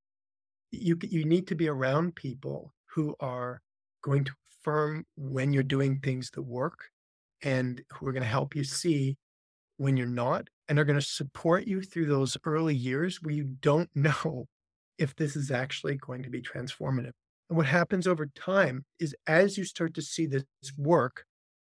[SPEAKER 3] you, you need to be around people who are going to affirm when you're doing things that work and who are going to help you see when you're not and are going to support you through those early years where you don't know if this is actually going to be transformative. And what happens over time is as you start to see this work,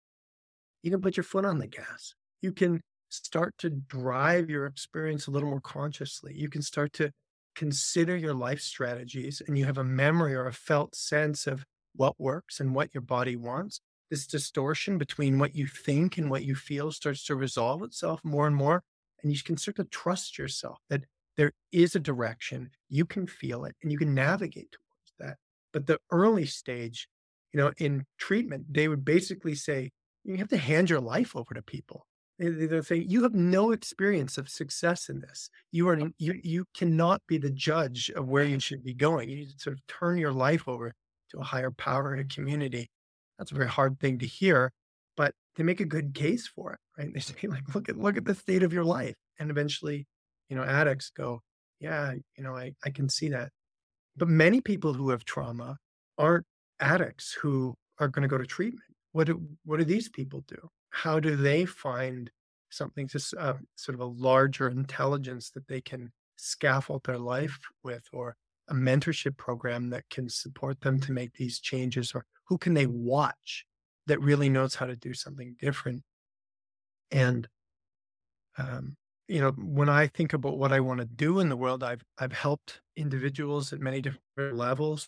[SPEAKER 3] you can put your foot on the gas. You can start to drive your experience a little more consciously. You can start to consider your life strategies and you have a memory or a felt sense of what works and what your body wants, this distortion between what you think and what you feel starts to resolve itself more and more. And you can start to trust yourself that there is a direction, you can feel it, and you can navigate towards that. But the early stage, you know, in treatment, they would basically say, you have to hand your life over to people. They- They're saying, you have no experience of success in this. You are you you cannot be the judge of where you should be going. You need to sort of turn your life over to a higher power and community. That's a very hard thing to hear, but they make a good case for it, right? They say, like, look at look at the state of your life. And eventually, you know, addicts go, yeah, you know, I, I can see that. But many people who have trauma aren't addicts who are going to go to treatment. What do what do these people do? How do they find something to s- uh, sort of a larger intelligence that they can scaffold their life with, or a mentorship program that can support them to make these changes, or who can they watch that really knows how to do something different? And um, you know, when I think about what I want to do in the world, I've I've helped individuals at many different levels,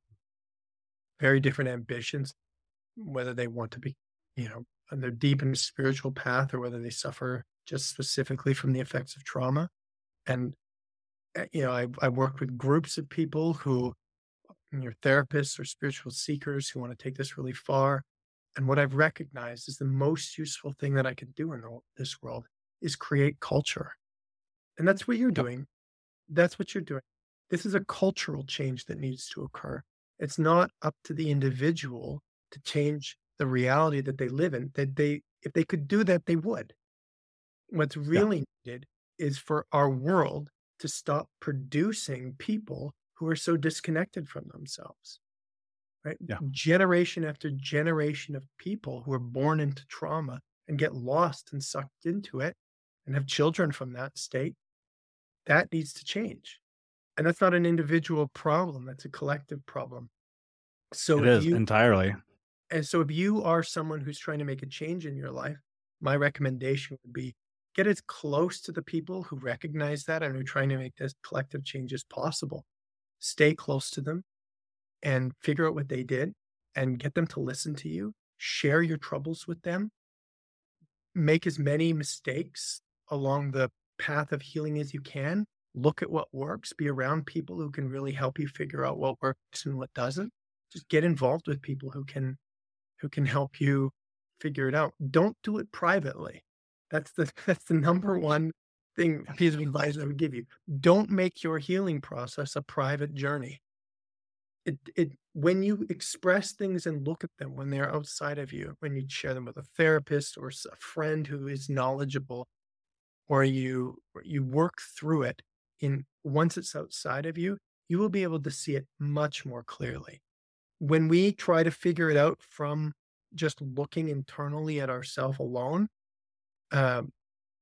[SPEAKER 3] very different ambitions, whether they want to be, you know, and they're deep in a spiritual path, or whether they suffer just specifically from the effects of trauma. And uh, you know, I I work with groups of people who, you're therapists or spiritual seekers who want to take this really far. And what I've recognized is the most useful thing that I can do in the, this world is create culture. And that's what you're
[SPEAKER 1] Yep.
[SPEAKER 3] doing. That's what you're doing. This is a cultural change that needs to occur. It's not up to the individual to change the reality that they live in. That they, if they could do that, they would. What's
[SPEAKER 1] Yeah.
[SPEAKER 3] really needed is for our world to stop producing people who are so disconnected from themselves, right?
[SPEAKER 1] Yeah.
[SPEAKER 3] Generation after generation of people who are born into trauma and get lost and sucked into it and have children from that state, that needs to change. And that's not an individual problem, that's a collective problem. So
[SPEAKER 1] It
[SPEAKER 3] if
[SPEAKER 1] is
[SPEAKER 3] you
[SPEAKER 1] entirely.
[SPEAKER 3] and so if you are someone who's trying to make a change in your life, my recommendation would be get as close to the people who recognize that and are trying to make this collective change as possible. Stay close to them and figure out what they did and get them to listen to you. Share your troubles with them. Make as many mistakes along the path of healing as you can. Look at what works. Be around people who can really help you figure out what works and what doesn't. Just get involved with people who can who can help you figure it out. Don't do it privately. That's the that's the number one thing, piece of advice I would give you. Don't make your healing process a private journey. It it when you express things and look at them when they're outside of you, when you share them with a therapist or s- a friend who is knowledgeable, or you or you work through it in once it's outside of you, you will be able to see it much more clearly. When we try to figure it out from just looking internally at ourselves alone, um,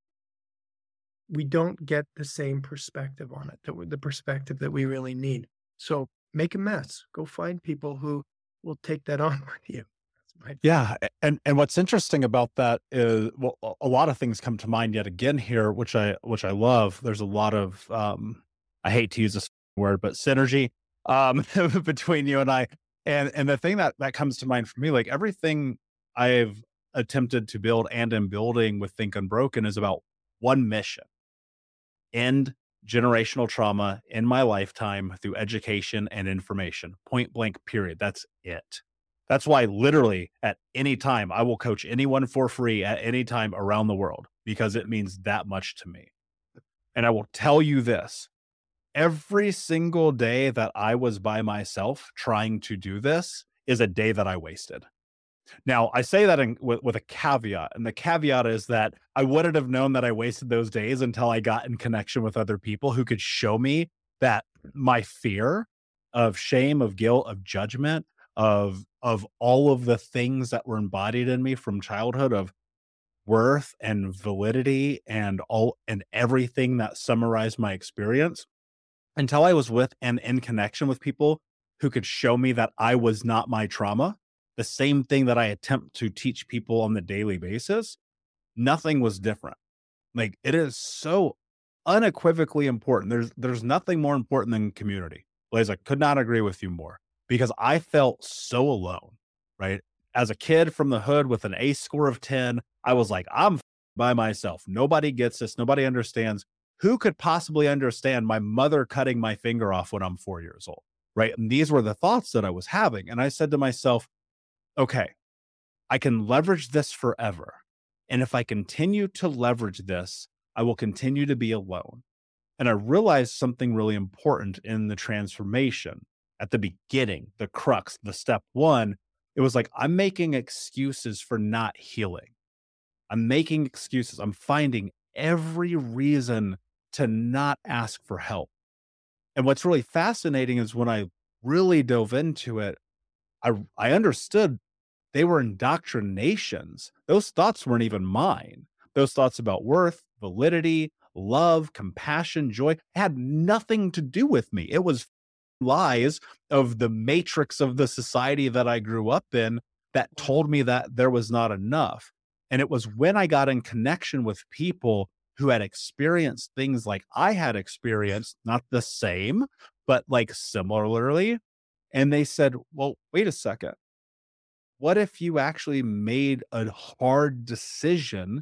[SPEAKER 3] we don't get the same perspective on it, that we- the perspective that we really need. So make a mess. Go find people who will take that on with you. That's my
[SPEAKER 1] Yeah, a- and and what's interesting about that is, well, a a lot of things come to mind yet again here, which I which I love. There's a lot of um, I hate to use this word, but synergy um, between you and I. And and the thing that that comes to mind for me, like everything I've attempted to build and am building with Think Unbroken, is about one mission: end generational trauma in my lifetime through education and information. Point blank, period. That's it. That's why literally at any time I will coach anyone for free at any time around the world, because it means that much to me. And I will tell you this: every single day that I was by myself trying to do this is a day that I wasted. Now, I say that in, with, with a caveat, and the caveat is that I wouldn't have known that I wasted those days until I got in connection with other people who could show me that my fear of shame, of guilt, of judgment, of of all of the things that were embodied in me from childhood, of worth and validity and all and everything that summarized my experience, until I was with and in connection with people who could show me that I was not my trauma, the same thing that I attempt to teach people on the daily basis, nothing was different. Like, it is so unequivocally important. There's there's nothing more important than community. Blaze, I could not agree with you more. because I felt so alone, right? As a kid from the hood with an ACE score of ten, I was like, I'm by myself. Nobody gets this. Nobody understands. Who could possibly understand my mother cutting my finger off when I'm four years old, right? And these were the thoughts that I was having. And I said to myself, okay, I can leverage this forever. And if I continue to leverage this, I will continue to be alone. And I realized something really important in the transformation at the beginning, the crux, the step one. It was like, I'm making excuses for not healing. I'm making excuses. I'm finding every reason to not ask for help. And what's really fascinating is when I really dove into it, I, I understood they were indoctrinations. Those thoughts weren't even mine. Those thoughts about worth, validity, love, compassion, joy had nothing to do with me. It was lies of the matrix of the society that I grew up in that told me that there was not enough. And it was when I got in connection with people who had experienced things like I had experienced, not the same, but like similarly. And they said, well, wait a second. What if you actually made a hard decision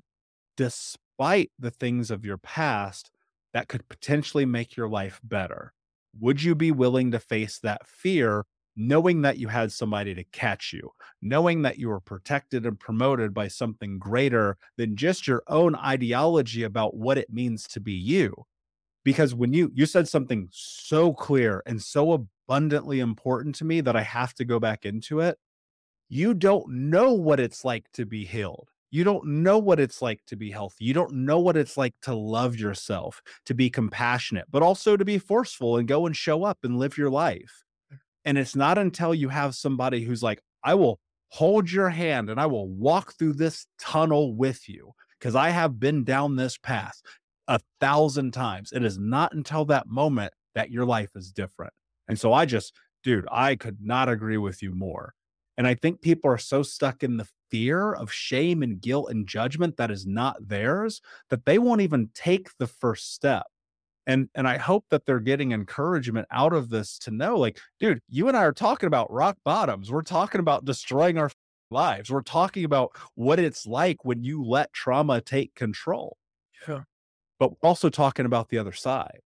[SPEAKER 1] despite the things of your past that could potentially make your life better? Would you be willing to face that fear, knowing that you had somebody to catch you, knowing that you were protected and promoted by something greater than just your own ideology about what it means to be you? Because when you, you said something so clear and so abundantly important to me that I have to go back into it. You don't know what it's like to be healed. You don't know what it's like to be healthy. You don't know what it's like to love yourself, to be compassionate, but also to be forceful and go and show up and live your life. And it's not until you have somebody who's like, I will hold your hand and I will walk through this tunnel with you because I have been down this path a thousand times. It is not until that moment that your life is different. And so I just, dude, I could not agree with you more. And I think people are so stuck in the fear of shame and guilt and judgment that is not theirs that they won't even take the first step. And, and I hope that they're getting encouragement out of this to know, like, dude, you and I are talking about rock bottoms. We're talking about destroying our lives. We're talking about what it's like when you let trauma take control.
[SPEAKER 3] Yeah.
[SPEAKER 1] But we're also talking about the other side.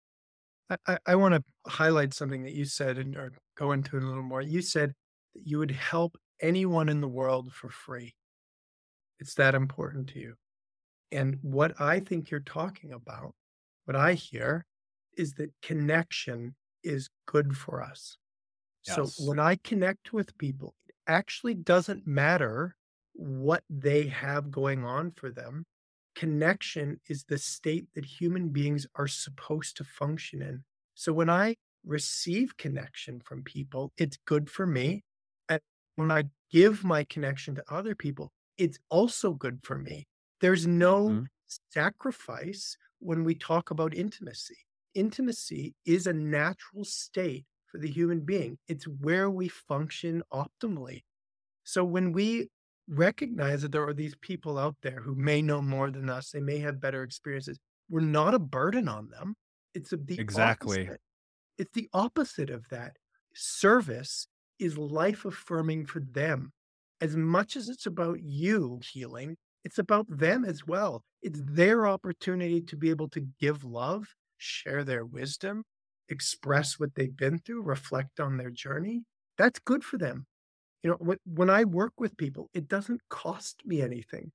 [SPEAKER 3] I, I, I want to highlight something that you said and or go into it a little more. You said that you would help anyone in the world for free. It's that important to you. And what I think you're talking about, what I hear, is that connection is good for us.
[SPEAKER 1] Yes.
[SPEAKER 3] So when I connect with people, it actually doesn't matter what they have going on for them. Connection is the state that human beings are supposed to function in. So when I receive connection from people, it's good for me. And when I give my connection to other people, it's also good for me. There's no mm-hmm. sacrifice when we talk about intimacy. Intimacy is a natural state for the human being. It's where we function optimally. So when we recognize that there are these people out there who may know more than us, they may have better experiences, we're not a burden on them. It's the
[SPEAKER 1] exactly.
[SPEAKER 3] opposite. It's the opposite of that. Service is life affirming for them. As much as it's about you healing, it's about them as well. It's their opportunity to be able to give love, share their wisdom, express what they've been through, reflect on their journey. That's good for them. You know, when I work with people, it doesn't cost me anything.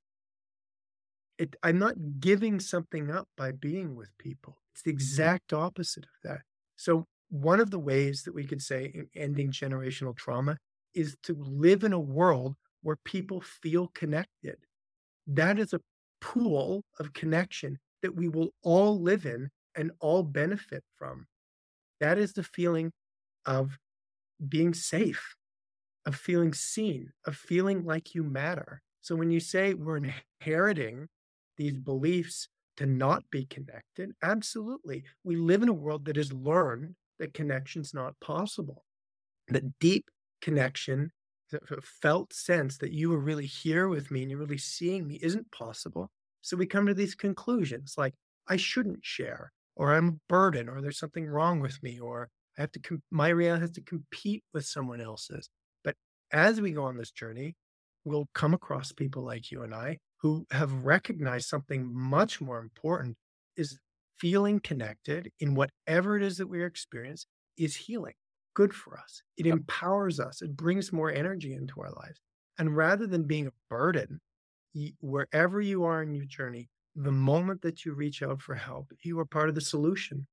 [SPEAKER 3] It, I'm not giving something up by being with people. It's the exact opposite of that. So one of the ways that we could say in ending generational trauma is to live in a world where people feel connected. That is a pool of connection that we will all live in and all benefit from. That is the feeling of being safe, of feeling seen, of feeling like you matter. So when you say we're inheriting these beliefs to not be connected, absolutely. We live in a world that has learned that connection's not possible. That deep connection, that felt sense that you were really here with me and you're really seeing me isn't possible. So we come to these conclusions like, I shouldn't share, or I'm a burden, or there's something wrong with me, or I have to, com- my reality has to compete with someone else's. But as we go on this journey, we'll come across people like you and I who have recognized something much more important is feeling connected in whatever it is that we experience is healing, good for us. It
[SPEAKER 1] Yep.
[SPEAKER 3] empowers us. It brings more energy into our lives. And rather than being a burden, y- wherever you are in your journey, the moment that you reach out for help, you are part of the solution.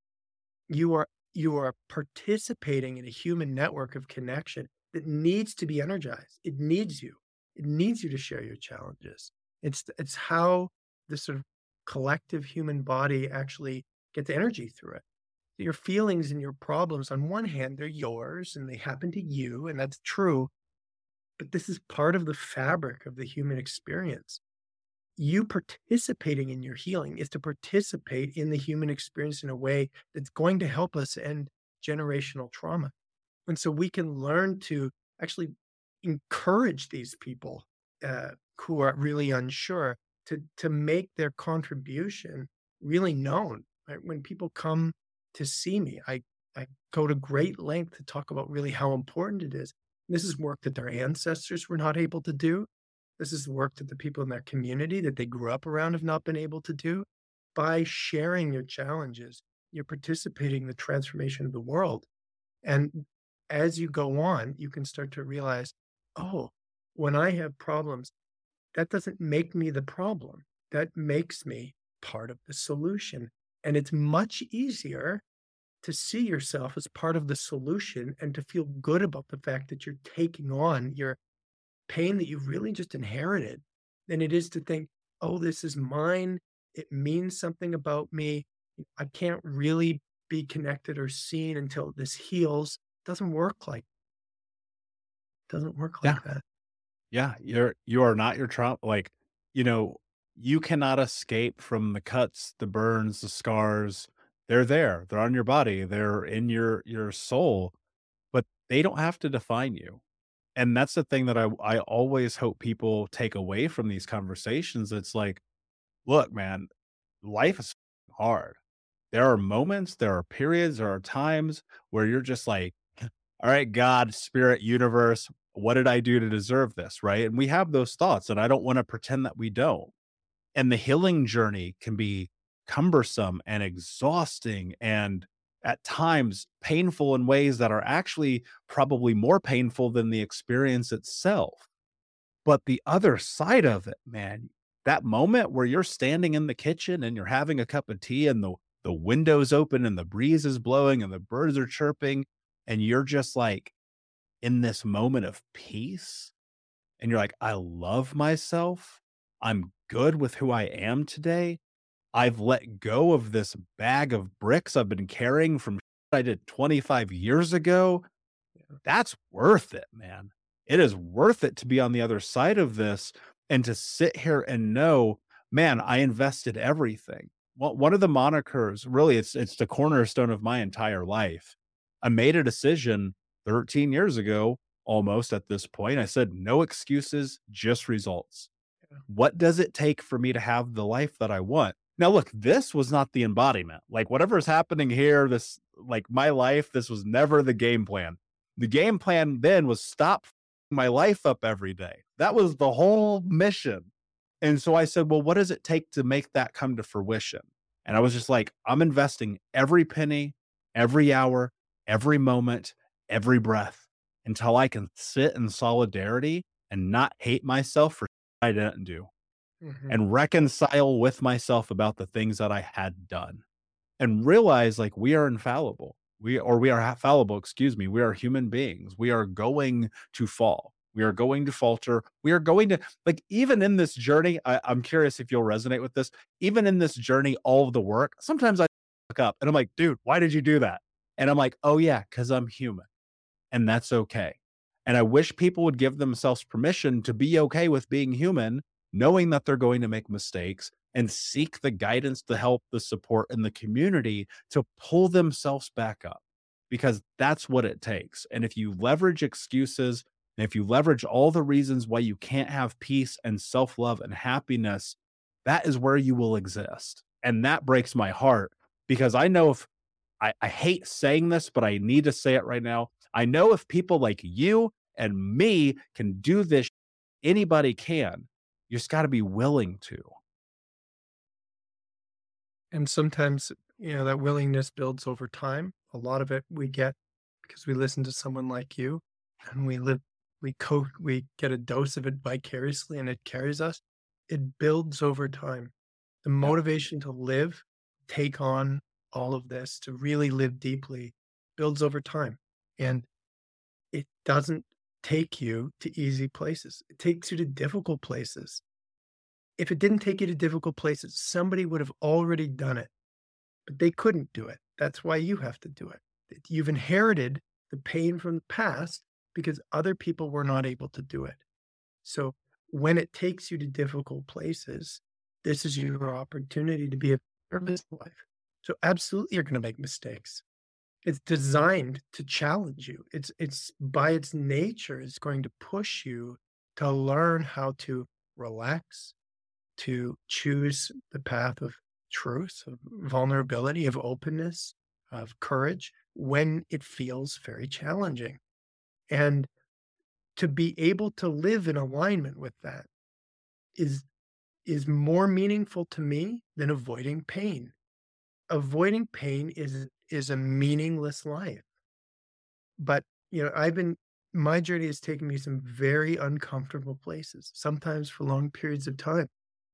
[SPEAKER 3] You are you are participating in a human network of connection that needs to be energized. It needs you. It needs you to share your challenges. It's it's how the sort of collective human body actually gets energy through it. Your feelings and your problems, on one hand, they're yours and they happen to you, and that's true. But this is part of the fabric of the human experience. You participating in your healing is to participate in the human experience in a way that's going to help us end generational trauma. And so we can learn to actually encourage these people uh, who are really unsure to, to make their contribution really known. Right? When people come to see me, I, I go to great length to talk about really how important it is. This is work that their ancestors were not able to do. This is work that the people in their community that they grew up around have not been able to do. By sharing your challenges, you're participating in the transformation of the world. And as you go on, you can start to realize, oh, when I have problems, that doesn't make me the problem. That makes me part of the solution. And it's much easier to see yourself as part of the solution and to feel good about the fact that you're taking on your pain that you've really just inherited than it is to think, oh, this is mine. It means something about me. I can't really be connected or seen until this heals. Doesn't work like doesn't work
[SPEAKER 1] Yeah.
[SPEAKER 3] like that.
[SPEAKER 1] Yeah. You're, you are not your trauma. Like, you know, you cannot escape from the cuts, the burns, the scars. They're there. They're on your body. They're in your, your soul, but they don't have to define you. And that's the thing that I I always hope people take away from these conversations. It's like, look, man, life is hard. There are moments, there are periods, there are times where you're just like, all right, God, spirit, universe, what did I do to deserve this? Right. And we have those thoughts, and I don't want to pretend that we don't. And the healing journey can be cumbersome and exhausting and at times painful in ways that are actually probably more painful than the experience itself. But the other side of it, man, that moment where you're standing in the kitchen and you're having a cup of tea and the the window's open and the breeze is blowing and the birds are chirping and you're just like in this moment of peace and you're like, I love myself. I'm good with who I am today. I've let go of this bag of bricks I've been carrying from shit I did twenty-five years ago. That's worth it, man. It is worth it to be on the other side of this and to sit here and know, man, I invested everything. Well, one of the monikers, really, it's it's the cornerstone of my entire life. I made a decision thirteen years ago, almost at this point. I said, no excuses, just results. What does it take for me to have the life that I want? Now, look, this was not the embodiment. Like whatever's happening here, this, like my life, this was never the game plan. The game plan then was stop f***ing my life up every day. That was the whole mission. And so I said, well, what does it take to make that come to fruition? And I was just like, I'm investing every penny, every hour, every moment, every breath until I can sit in solidarity and not hate myself for I didn't do
[SPEAKER 3] Mhm.
[SPEAKER 1] and reconcile with myself about the things that I had done and realize like we are infallible. We or we are ha- fallible, excuse me. We are human beings. We are going to fall. We are going to falter. We are going to like even in this journey. I, I'm curious if you'll resonate with this. Even in this journey, all of the work. Sometimes I look up and I'm like, dude, why did you do that? And I'm like, oh yeah, because I'm human, and that's okay. And I wish people would give themselves permission to be okay with being human, knowing that they're going to make mistakes and seek the guidance, the help, the support in the community to pull themselves back up because that's what it takes. And if you leverage excuses and if you leverage all the reasons why you can't have peace and self-love and happiness, that is where you will exist. And that breaks my heart because I know if I, I hate saying this, but I need to say it right now. I know if people like you and me can do this, anybody can. You just got to be willing to.
[SPEAKER 3] And sometimes, you know, that willingness builds over time. A lot of it we get because we listen to someone like you and we live, we co we get a dose of it vicariously and it carries us. It builds over time. The
[SPEAKER 1] Yeah.
[SPEAKER 3] motivation to live, take on all of this, to really live deeply builds over time. And it doesn't take you to easy places. It takes you to difficult places. If it didn't take you to difficult places, somebody would have already done it, but they couldn't do it. That's why you have to do it. You've inherited the pain from the past because other people were not able to do it. So when it takes you to difficult places, this is your opportunity to be a purpose in life. So absolutely you're going to make mistakes. It's designed to challenge you. It's it's by its nature, it's going to push you to learn how to relax, to choose the path of truth, of vulnerability, of openness, of courage when it feels very challenging. And to be able to live in alignment with that is is more meaningful to me than avoiding pain. Avoiding pain is is a meaningless life. But, you know, I've been my journey has taken me some very uncomfortable places, sometimes for long periods of time.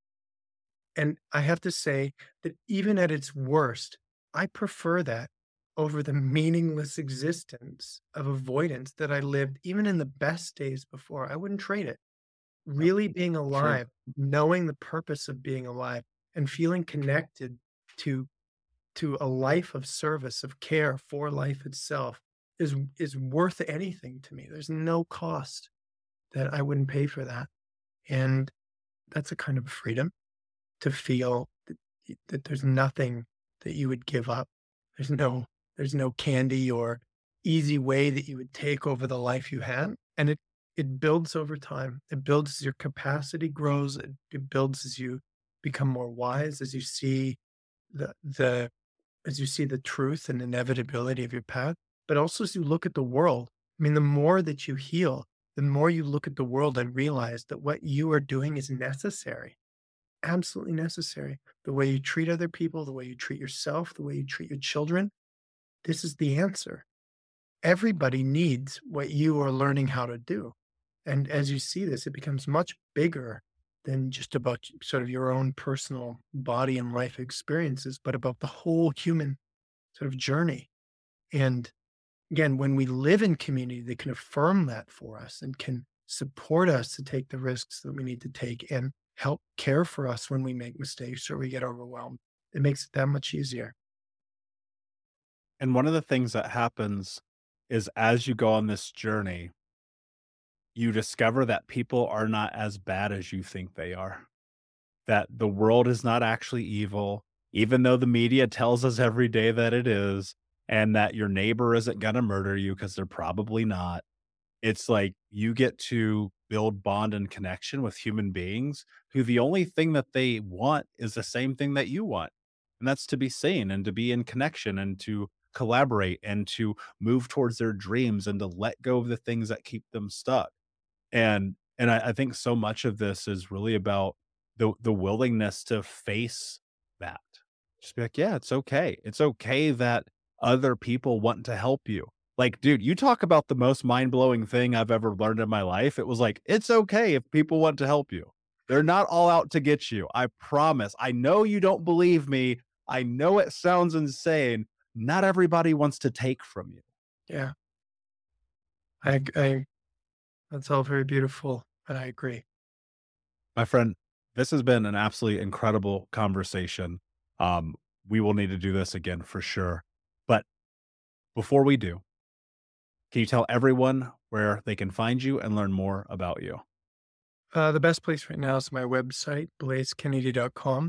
[SPEAKER 3] And I have to say that even at its worst, I prefer that over the meaningless existence of avoidance that I lived even in the best days before. I wouldn't trade it. Really being
[SPEAKER 1] True.
[SPEAKER 3] alive, knowing the purpose of being alive and feeling connected to to a life of service, of care for life itself is is worth anything to me. There's no cost that I wouldn't pay for that. And that's a kind of freedom to feel that, y- that there's nothing that you would give up. There's no there's no candy or easy way that you would take over the life you had. And it it builds over time. It builds as your capacity grows. It, it builds as you become more wise, as you see the the as you see the truth and inevitability of your path, but also as you look at the world. I mean, the more that you heal, the more you look at the world and realize that what you are doing is necessary, absolutely necessary. The way you treat other people, the way you treat yourself, the way you treat your children, this is the answer. Everybody needs what you are learning how to do. And as you see this, it becomes much bigger than just about sort of your own personal body and life experiences, but about the whole human sort of journey. And again, when we live in community that can affirm that for us and can support us to take the risks that we need to take and help care for us when we make mistakes or we get overwhelmed, it makes it that much easier.
[SPEAKER 1] And one of the things that happens is as you go on this journey, you discover that people are not as bad as you think they are, that the world is not actually evil, even though the media tells us every day that it is, and that your neighbor isn't going to murder you because they're probably not. It's like you get to build bond and connection with human beings who the only thing that they want is the same thing that you want. And that's to be seen and to be in connection and to collaborate and to move towards their dreams and to let go of the things that keep them stuck. And and I, I think so much of this is really about the the willingness to face that. Just be like, yeah, it's okay. It's okay that other people want to help you. Like, dude, you talk about the most mind-blowing thing I've ever learned in my life. It was like, it's okay if people want to help you. They're not all out to get you. I promise. I know you don't believe me. I know it sounds insane. Not everybody wants to take from you.
[SPEAKER 3] Yeah, I, I that's all very beautiful, and I agree.
[SPEAKER 1] My friend, this has been an absolutely incredible conversation. Um, we will need to do this again for sure. But before we do, can you tell everyone where they can find you and learn more about you?
[SPEAKER 3] Uh, the best place right now is my website, blaze kennedy dot com.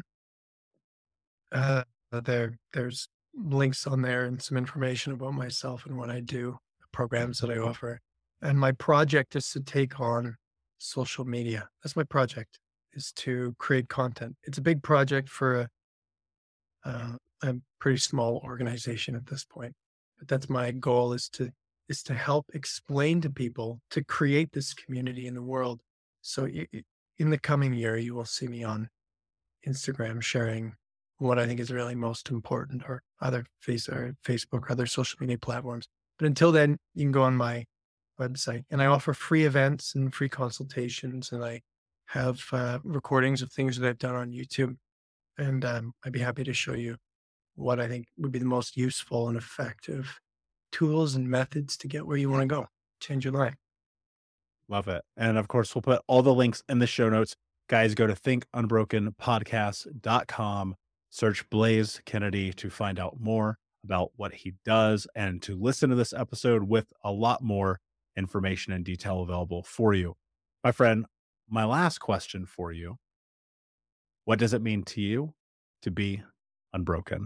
[SPEAKER 3] Uh, there, there's links on there and some information about myself and what I do, the programs that I offer. And my project is to take on social media. That's my project, is to create content. It's a big project for a, uh, a pretty small organization at this point. But that's my goal is to is to help explain to people to create this community in the world. So in the coming year, you will see me on Instagram sharing what I think is really most important, or other face or Facebook or other social media platforms. But until then, you can go on my website, and I offer free events and free consultations, and I have uh, recordings of things that I've done on YouTube. And um, I'd be happy to show you what I think would be the most useful and effective tools and methods to get where you want to go, change your life.
[SPEAKER 1] Love it. And of course, we'll put all the links in the show notes. Guys, go to think unbroken podcast dot com, search Blaze Kennedy to find out more about what he does and to listen to this episode with a lot more information and detail available for you. My friend, my last question for you: what does it mean to you to be unbroken?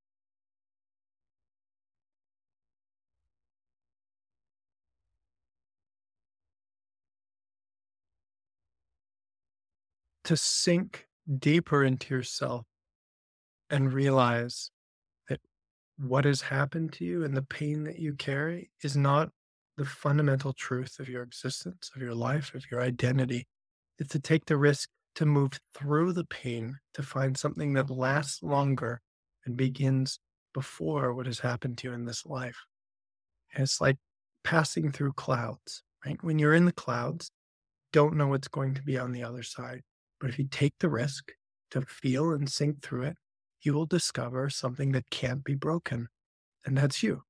[SPEAKER 3] To sink deeper into yourself and realize that what has happened to you and the pain that you carry is not the fundamental truth of your existence, of your life, of your identity. It's to take the risk to move through the pain, to find something that lasts longer and begins before what has happened to you in this life. And it's like passing through clouds, right? When you're in the clouds, don't know what's going to be on the other side. But if you take the risk to feel and sink through it, you will discover something that can't be broken. And that's you.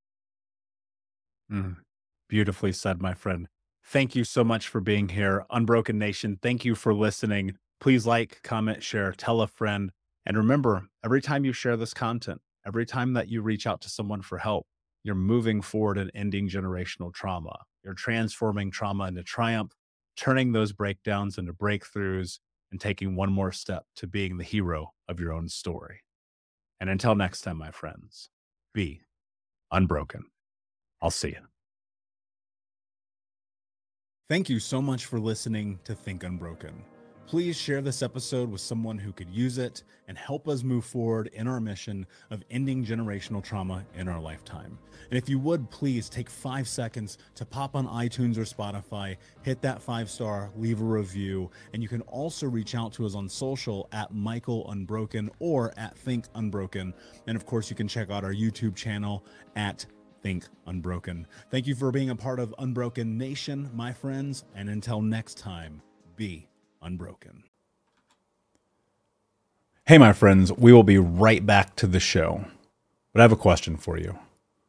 [SPEAKER 1] Mm, beautifully said, my friend. Thank you so much for being here. Unbroken Nation, thank you for listening. Please like, comment, share, tell a friend. And remember, every time you share this content, every time that you reach out to someone for help, you're moving forward and ending generational trauma. You're transforming trauma into triumph, turning those breakdowns into breakthroughs, and taking one more step to being the hero of your own story. And until next time, my friends, be unbroken. I'll see you. Thank you so much for listening to Think Unbroken. Please share this episode with someone who could use it and help us move forward in our mission of ending generational trauma in our lifetime. And if you would, please take five seconds to pop on iTunes or Spotify, hit that five star, leave a review, and you can also reach out to us on social at Michael Unbroken or at Think Unbroken. And of course, you can check out our YouTube channel at Think Unbroken. Thank you for being a part of Unbroken Nation, my friends, and until next time, be unbroken. Hey, my friends, we will be right back to the show, but I have a question for you.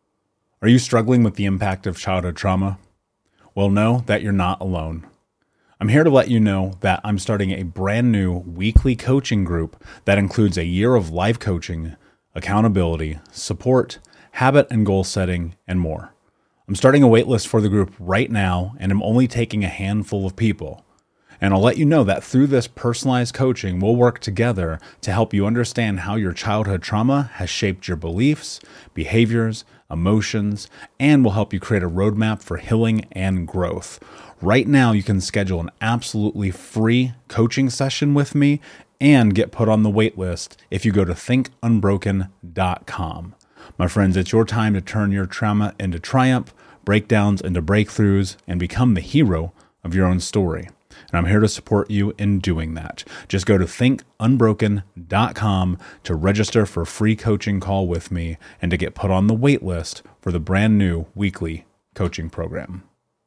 [SPEAKER 1] Are you struggling with the impact of childhood trauma? Well, know that you're not alone. I'm here to let you know that I'm starting a brand new weekly coaching group that includes a year of live coaching, accountability, support, habit and goal setting, and more. I'm starting a waitlist for the group right now, and I'm only taking a handful of people. And I'll let you know that through this personalized coaching, we'll work together to help you understand how your childhood trauma has shaped your beliefs, behaviors, emotions, and will help you create a roadmap for healing and growth. Right now, you can schedule an absolutely free coaching session with me and get put on the wait list if you go to think unbroken dot com. My friends, it's your time to turn your trauma into triumph, breakdowns into breakthroughs, and become the hero of your own story. And I'm here to support you in doing that. Just go to think unbroken dot com to register for a free coaching call with me and to get put on the wait list for the brand new weekly coaching program.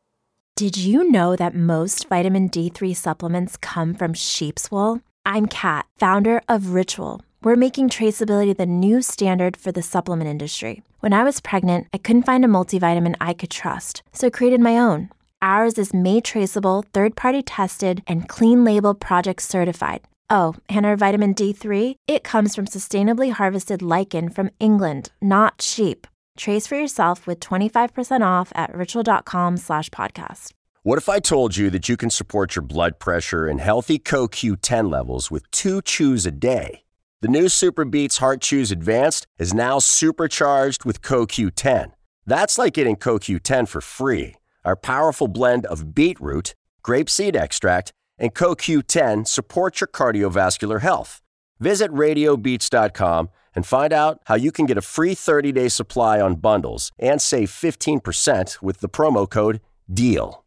[SPEAKER 5] Did you know that most vitamin D three supplements come from sheep's wool? I'm Kat, founder of Ritual. We're making traceability the new standard for the supplement industry. When I was pregnant, I couldn't find a multivitamin I could trust, so I created my own. Ours is made traceable, third-party tested, and clean label project certified. Oh, and our vitamin D three, it comes from sustainably harvested lichen from England, not sheep. Trace for yourself with twenty-five percent off at ritual.com slash podcast.
[SPEAKER 6] What if I told you that you can support your blood pressure and healthy C O Q ten levels with two chews a day? The new Super Beats Heart Chews Advanced is now supercharged with C O Q ten. That's like getting C O Q ten for free. Our powerful blend of beetroot, grapeseed extract, and C O Q ten supports your cardiovascular health. Visit radio beats dot com and find out how you can get a free thirty-day supply on bundles and save fifteen percent with the promo code DEAL.